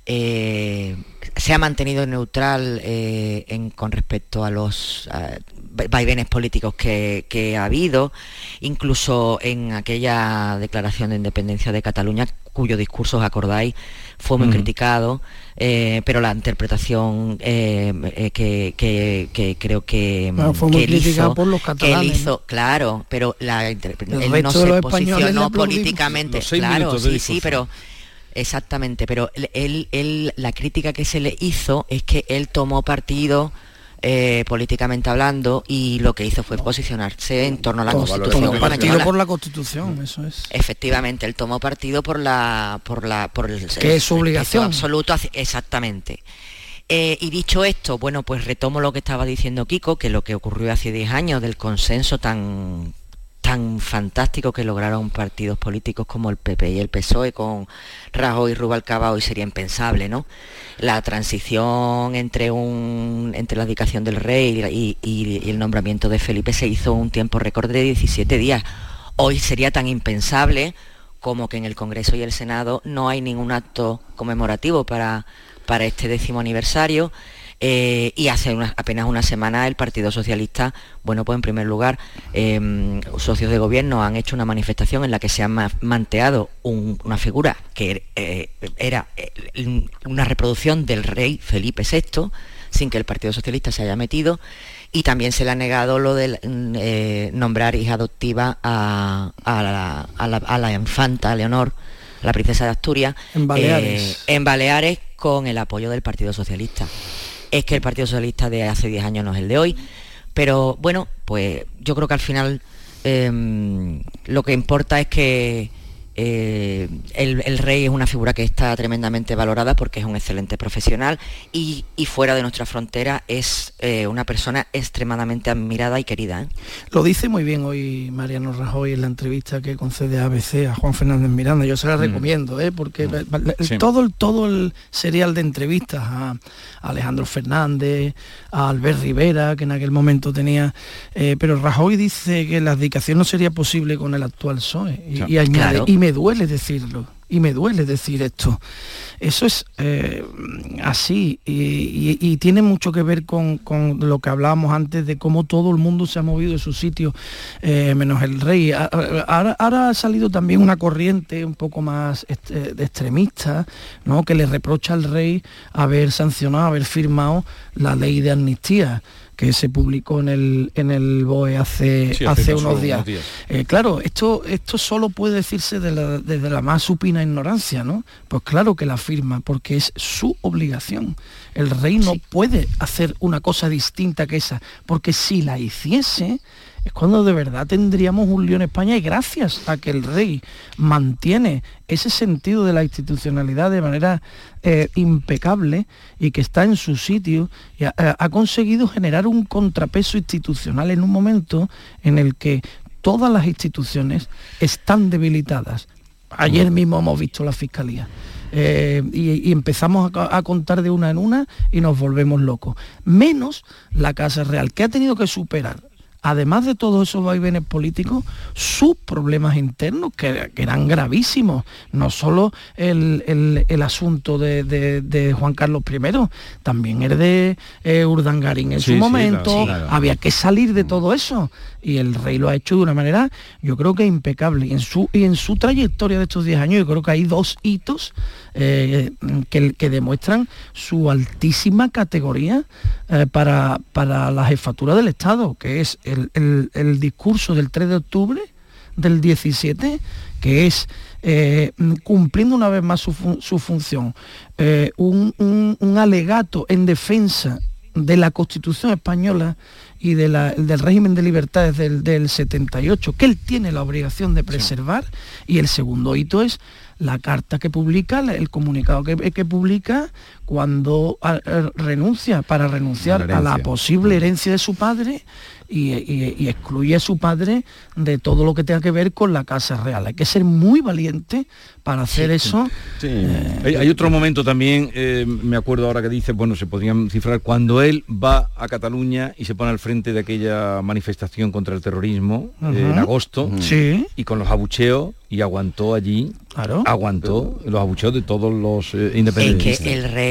Eh, se ha mantenido neutral eh, en, con respecto a los a vaivenes políticos que, que ha habido, incluso en aquella declaración de independencia de Cataluña, cuyo discurso, os acordáis, fue muy mm. criticado, eh, pero la interpretación eh, eh, que, que, que creo que, bueno, fue que muy él criticado hizo, por los catalanes, que él hizo, ¿no? Claro, pero la interpretación, El él no resto de se los españoles posicionó le aplaudimos. políticamente, Los seis claro, minutos de sí, sí, discurso. pero exactamente, pero él, él, la crítica que se le hizo es que él tomó partido Eh, políticamente hablando, y lo que hizo fue posicionarse en torno a la Tomó Constitución partido española. por la Constitución, eso es. Efectivamente, él tomó partido por la por la por el, que el, es su obligación absoluto, exactamente. Eh, y dicho esto, bueno, pues retomo lo que estaba diciendo Kiko, que lo que ocurrió hace diez años del consenso tan tan fantástico que lograron partidos políticos como el P P y el P S O E con Rajoy y Rubalcaba, hoy sería impensable, ¿no? La transición entre un entre la abdicación del rey y, y, y el nombramiento de Felipe se hizo un tiempo récord de diecisiete días. Hoy sería tan impensable como que en el Congreso y el Senado no hay ningún acto conmemorativo para, para este décimo aniversario. Eh, y hace una, apenas una semana el Partido Socialista, bueno, pues en primer lugar, eh, socios de gobierno han hecho una manifestación en la que se ha ma manteado un, una figura que eh, era eh, una reproducción del rey Felipe sexto, sin que el Partido Socialista se haya metido, y también se le ha negado lo de eh, nombrar hija adoptiva a, a, la, a, la, a la infanta Leonor, la princesa de Asturias, en Baleares. Eh, en Baleares, con el apoyo del Partido Socialista. Es que el Partido Socialista de hace diez años no es el de hoy, pero bueno, pues yo creo que al final eh, lo que importa es que eh, el, el rey es una figura que está tremendamente valorada porque es un excelente profesional y, y fuera de nuestra frontera es eh, una persona extremadamente admirada y querida, ¿eh? Lo dice muy bien hoy Mariano Rajoy en la entrevista que concede a A B C a Juan Fernández Miranda. Yo se la recomiendo, ¿eh? porque mm. sí. todo, el, todo el serial de entrevistas a, a Alejandro Fernández, a Albert Rivera, que en aquel momento tenía... Eh, pero Rajoy dice que la abdicación no sería posible con el actual P S O E y, sí. y añade... Claro. Y me duele decirlo, y me duele decir esto. Eso es eh, así, y, y, y tiene mucho que ver con, con lo que hablábamos antes de cómo todo el mundo se ha movido de su sitio, eh, menos el rey. Ahora, ahora ha salido también una corriente un poco más est extremista, ¿no?, que le reprocha al rey haber sancionado, haber firmado la ley de amnistía que se publicó en el en el B O E hace, sí, hace, hace unos días. Unos días. Eh, claro, esto esto solo puede decirse de la, desde la más supina ignorancia, ¿no? Pues claro que la firma, porque es su obligación. El rey no sí. puede hacer una cosa distinta que esa, porque si la hiciese, es cuando de verdad tendríamos un lío en España, y gracias a que el rey mantiene ese sentido de la institucionalidad de manera eh, impecable y que está en su sitio, y ha, ha conseguido generar un contrapeso institucional en un momento en el que todas las instituciones están debilitadas. Ayer mismo hemos visto la Fiscalía. Eh, y, y empezamos a, a contar de una en una y nos volvemos locos. Menos la Casa Real, que ha tenido que superar, además de todos esos vaivenes políticos, sus problemas internos, que, que eran gravísimos. No solo el, el, el asunto de, de, de Juan Carlos primero, también el de eh, Urdangarín en sí, su momento. Sí, claro, sí, claro. Había que salir de todo eso. Y el rey lo ha hecho de una manera, yo creo que impecable. Y en su, y en su trayectoria de estos diez años, yo creo que hay dos hitos eh, que, que demuestran su altísima categoría eh, para, para la jefatura del Estado, que es el, el, el discurso del tres de octubre del diecisiete, que es eh, cumpliendo una vez más su, fun su función, eh, un, un, un alegato en defensa de la Constitución española y de la, del régimen de libertades del, del setenta y ocho, que él tiene la obligación de preservar, sí. Y el segundo hito es la carta que publica, el comunicado que, que publica cuando a, a, renuncia, para renunciar la a la posible herencia de su padre y, y, y excluye a su padre de todo lo que tenga que ver con la Casa Real. Hay que ser muy valiente para hacer sí, eso. Sí. Eh, hay, hay otro momento también, eh, me acuerdo ahora que dice, bueno, se podrían cifrar, cuando él va a Cataluña y se pone al frente de aquella manifestación contra el terrorismo uh-huh. eh, en agosto, uh-huh. sí. y con los abucheos, y aguantó allí, claro. aguantó los abucheos de todos los eh, independentistas. Es que el rey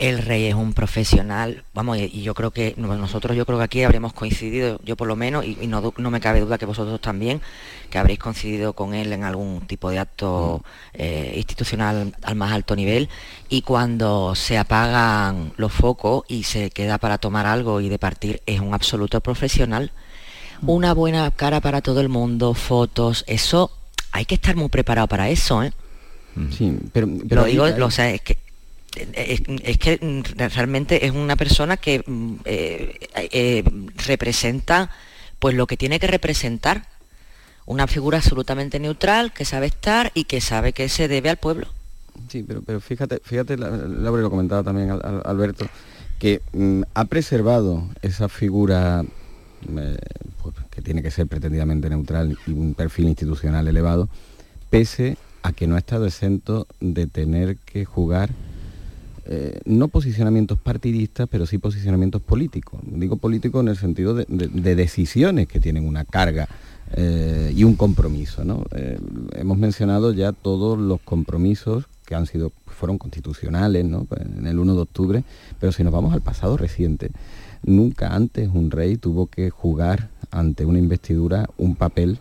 El rey es un profesional, vamos, y yo creo que nosotros, yo creo que aquí habremos coincidido, yo por lo menos, y, y no, no me cabe duda que vosotros también, que habréis coincidido con él en algún tipo de acto eh, institucional al más alto nivel, y cuando se apagan los focos y se queda para tomar algo y de partir, es un absoluto profesional. Una buena cara para todo el mundo, fotos, eso, hay que estar muy preparado para eso, ¿eh? Sí, pero... pero lo digo, ahí, lo, o sea, es que Es, es que realmente es una persona que eh, eh, representa pues lo que tiene que representar, una figura absolutamente neutral, que sabe estar y que sabe que se debe al pueblo. Sí, pero, pero fíjate, fíjate, Laura lo comentaba también Alberto, que mm, ha preservado esa figura eh, pues, que tiene que ser pretendidamente neutral y un perfil institucional elevado, pese a que no ha estado exento de tener que jugar Eh, no posicionamientos partidistas, pero sí posicionamientos políticos. Digo políticos en el sentido de, de, de decisiones que tienen una carga eh, y un compromiso, ¿no? Eh, hemos mencionado ya todos los compromisos que han sido, fueron constitucionales, ¿no? En el uno de octubre, pero si nos vamos al pasado reciente, nunca antes un rey tuvo que jugar ante una investidura un papel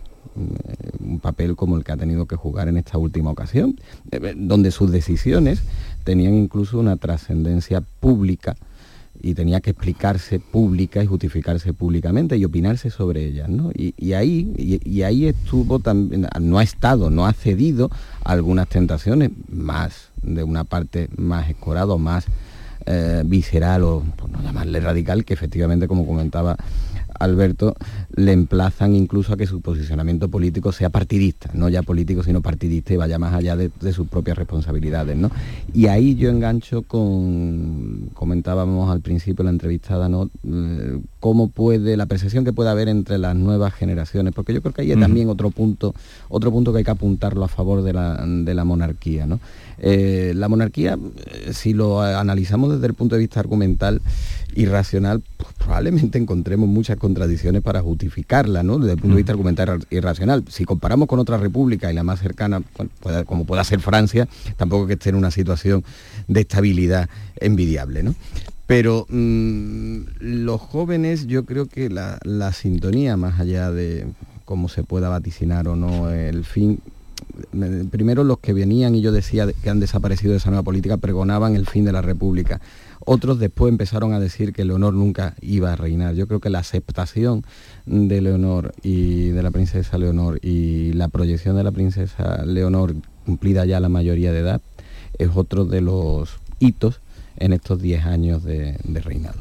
un papel como el que ha tenido que jugar en esta última ocasión, donde sus decisiones tenían incluso una trascendencia pública y tenía que explicarse pública y justificarse públicamente y opinarse sobre ellas, ¿no? Y, y ahí y, y ahí estuvo también, no ha estado, no ha cedido a algunas tentaciones más de una parte más escorada, más eh, visceral o por no llamarle radical, que efectivamente, como comentaba Alberto, le emplazan incluso a que su posicionamiento político sea partidista, no ya político sino partidista, y vaya más allá de, de sus propias responsabilidades, ¿no? Y ahí yo engancho con, comentábamos al principio de la entrevistada, ¿no? Eh, cómo puede, la percepción que puede haber entre las nuevas generaciones, porque yo creo que ahí hay uh-huh. también otro punto, otro punto que hay que apuntarlo a favor de la, de la monarquía, ¿no? Eh, la monarquía, eh, si lo analizamos desde el punto de vista argumental y racional, pues probablemente encontremos muchas contradicciones para justificarla, ¿no? Desde el punto de vista argumental y racional. Si comparamos con otra república y la más cercana, bueno, pueda, como pueda ser Francia, tampoco que esté en una situación de estabilidad envidiable, ¿no? Pero mmm, los jóvenes, yo creo que la, la sintonía, más allá de cómo se pueda vaticinar o no el fin, primero los que venían, y yo decía que han desaparecido de esa nueva política, pregonaban el fin de la república. Otros después empezaron a decir que Leonor nunca iba a reinar. Yo creo que la aceptación de Leonor y de la princesa Leonor y la proyección de la princesa Leonor, cumplida ya la mayoría de edad, es otro de los hitos en estos diez años de, de reinado.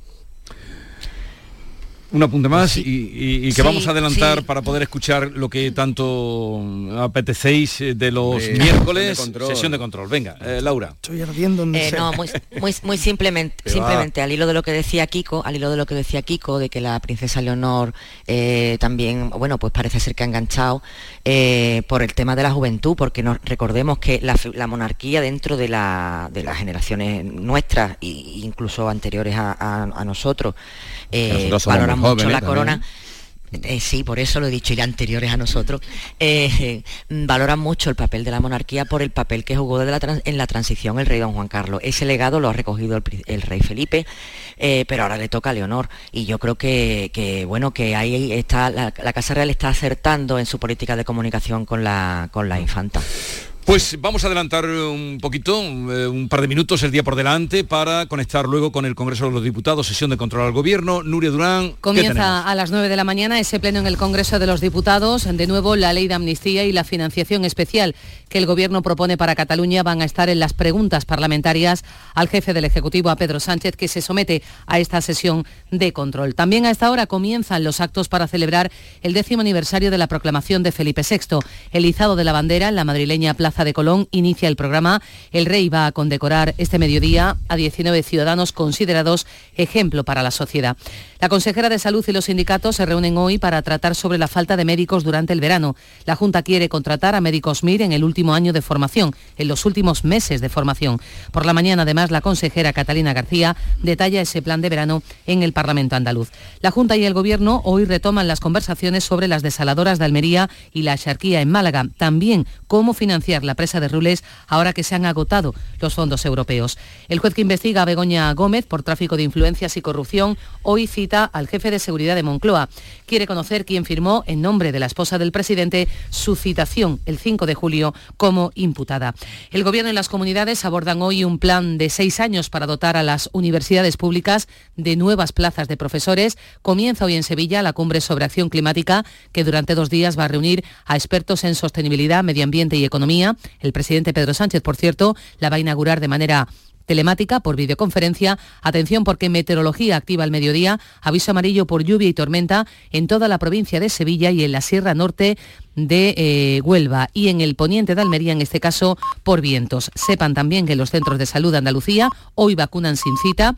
Un apunte más sí. y, y, y que sí, vamos a adelantar sí. para poder escuchar lo que tanto apetecéis de los eh, miércoles. Sesión de, sesión de control. Venga, eh, Laura. Estoy ardiendo en eh, No, muy, muy, muy simplemente, simplemente al hilo de lo que decía Kiko, al hilo de lo que decía Kiko, de que la princesa Leonor eh, también, bueno, pues parece ser que ha enganchado eh, por el tema de la juventud, porque nos recordemos que la, la monarquía dentro de, la, de las generaciones nuestras e incluso anteriores a, a, a nosotros, eh, valora mucho la corona. Eh, sí, por eso lo he dicho, y anteriores a nosotros, eh, valoran mucho el papel de la monarquía por el papel que jugó de la trans, en la transición el rey don Juan Carlos. Ese legado lo ha recogido el, el rey Felipe, eh, pero ahora le toca a Leonor, y yo creo que, que bueno, que ahí está, la, la Casa Real está acertando en su política de comunicación con la, con la infanta. Pues vamos a adelantar un poquito, un par de minutos, el día por delante, para conectar luego con el Congreso de los Diputados, sesión de control al Gobierno. Nuria Durán, comienza a las nueve de la mañana ese pleno en el Congreso de los Diputados. De nuevo, la ley de amnistía y la financiación especial que el Gobierno propone para Cataluña van a estar en las preguntas parlamentarias al jefe del Ejecutivo, a Pedro Sánchez, que se somete a esta sesión de control. También a esta hora comienzan los actos para celebrar el décimo aniversario de la proclamación de Felipe sexto. El izado de la bandera en la madrileña Plaza de Colón inicia el programa. El rey va a condecorar este mediodía a diecinueve ciudadanos considerados ejemplo para la sociedad. La consejera de Salud y los sindicatos se reúnen hoy para tratar sobre la falta de médicos durante el verano. La Junta quiere contratar a médicos M I R en el último año de formación, en los últimos meses de formación. Por la mañana, además, la consejera Catalina García detalla ese plan de verano en el Parlamento andaluz. La Junta y el Gobierno hoy retoman las conversaciones sobre las desaladoras de Almería y la Axarquía en Málaga. También cómo financiar la la presa de Rules ahora que se han agotado los fondos europeos. El juez que investiga a Begoña Gómez por tráfico de influencias y corrupción hoy cita al jefe de seguridad de Moncloa. Quiere conocer quién firmó en nombre de la esposa del presidente su citación el cinco de julio como imputada. El Gobierno y las comunidades abordan hoy un plan de seis años para dotar a las universidades públicas de nuevas plazas de profesores. Comienza hoy en Sevilla la cumbre sobre acción climática, que durante dos días va a reunir a expertos en sostenibilidad, medio ambiente y economía. El presidente Pedro Sánchez, por cierto, la va a inaugurar de manera telemática por videoconferencia. Atención porque meteorología activa al mediodía, aviso amarillo por lluvia y tormenta en toda la provincia de Sevilla y en la Sierra Norte de eh, Huelva y en el poniente de Almería, en este caso por vientos. Sepan también que los centros de salud de Andalucía hoy vacunan sin cita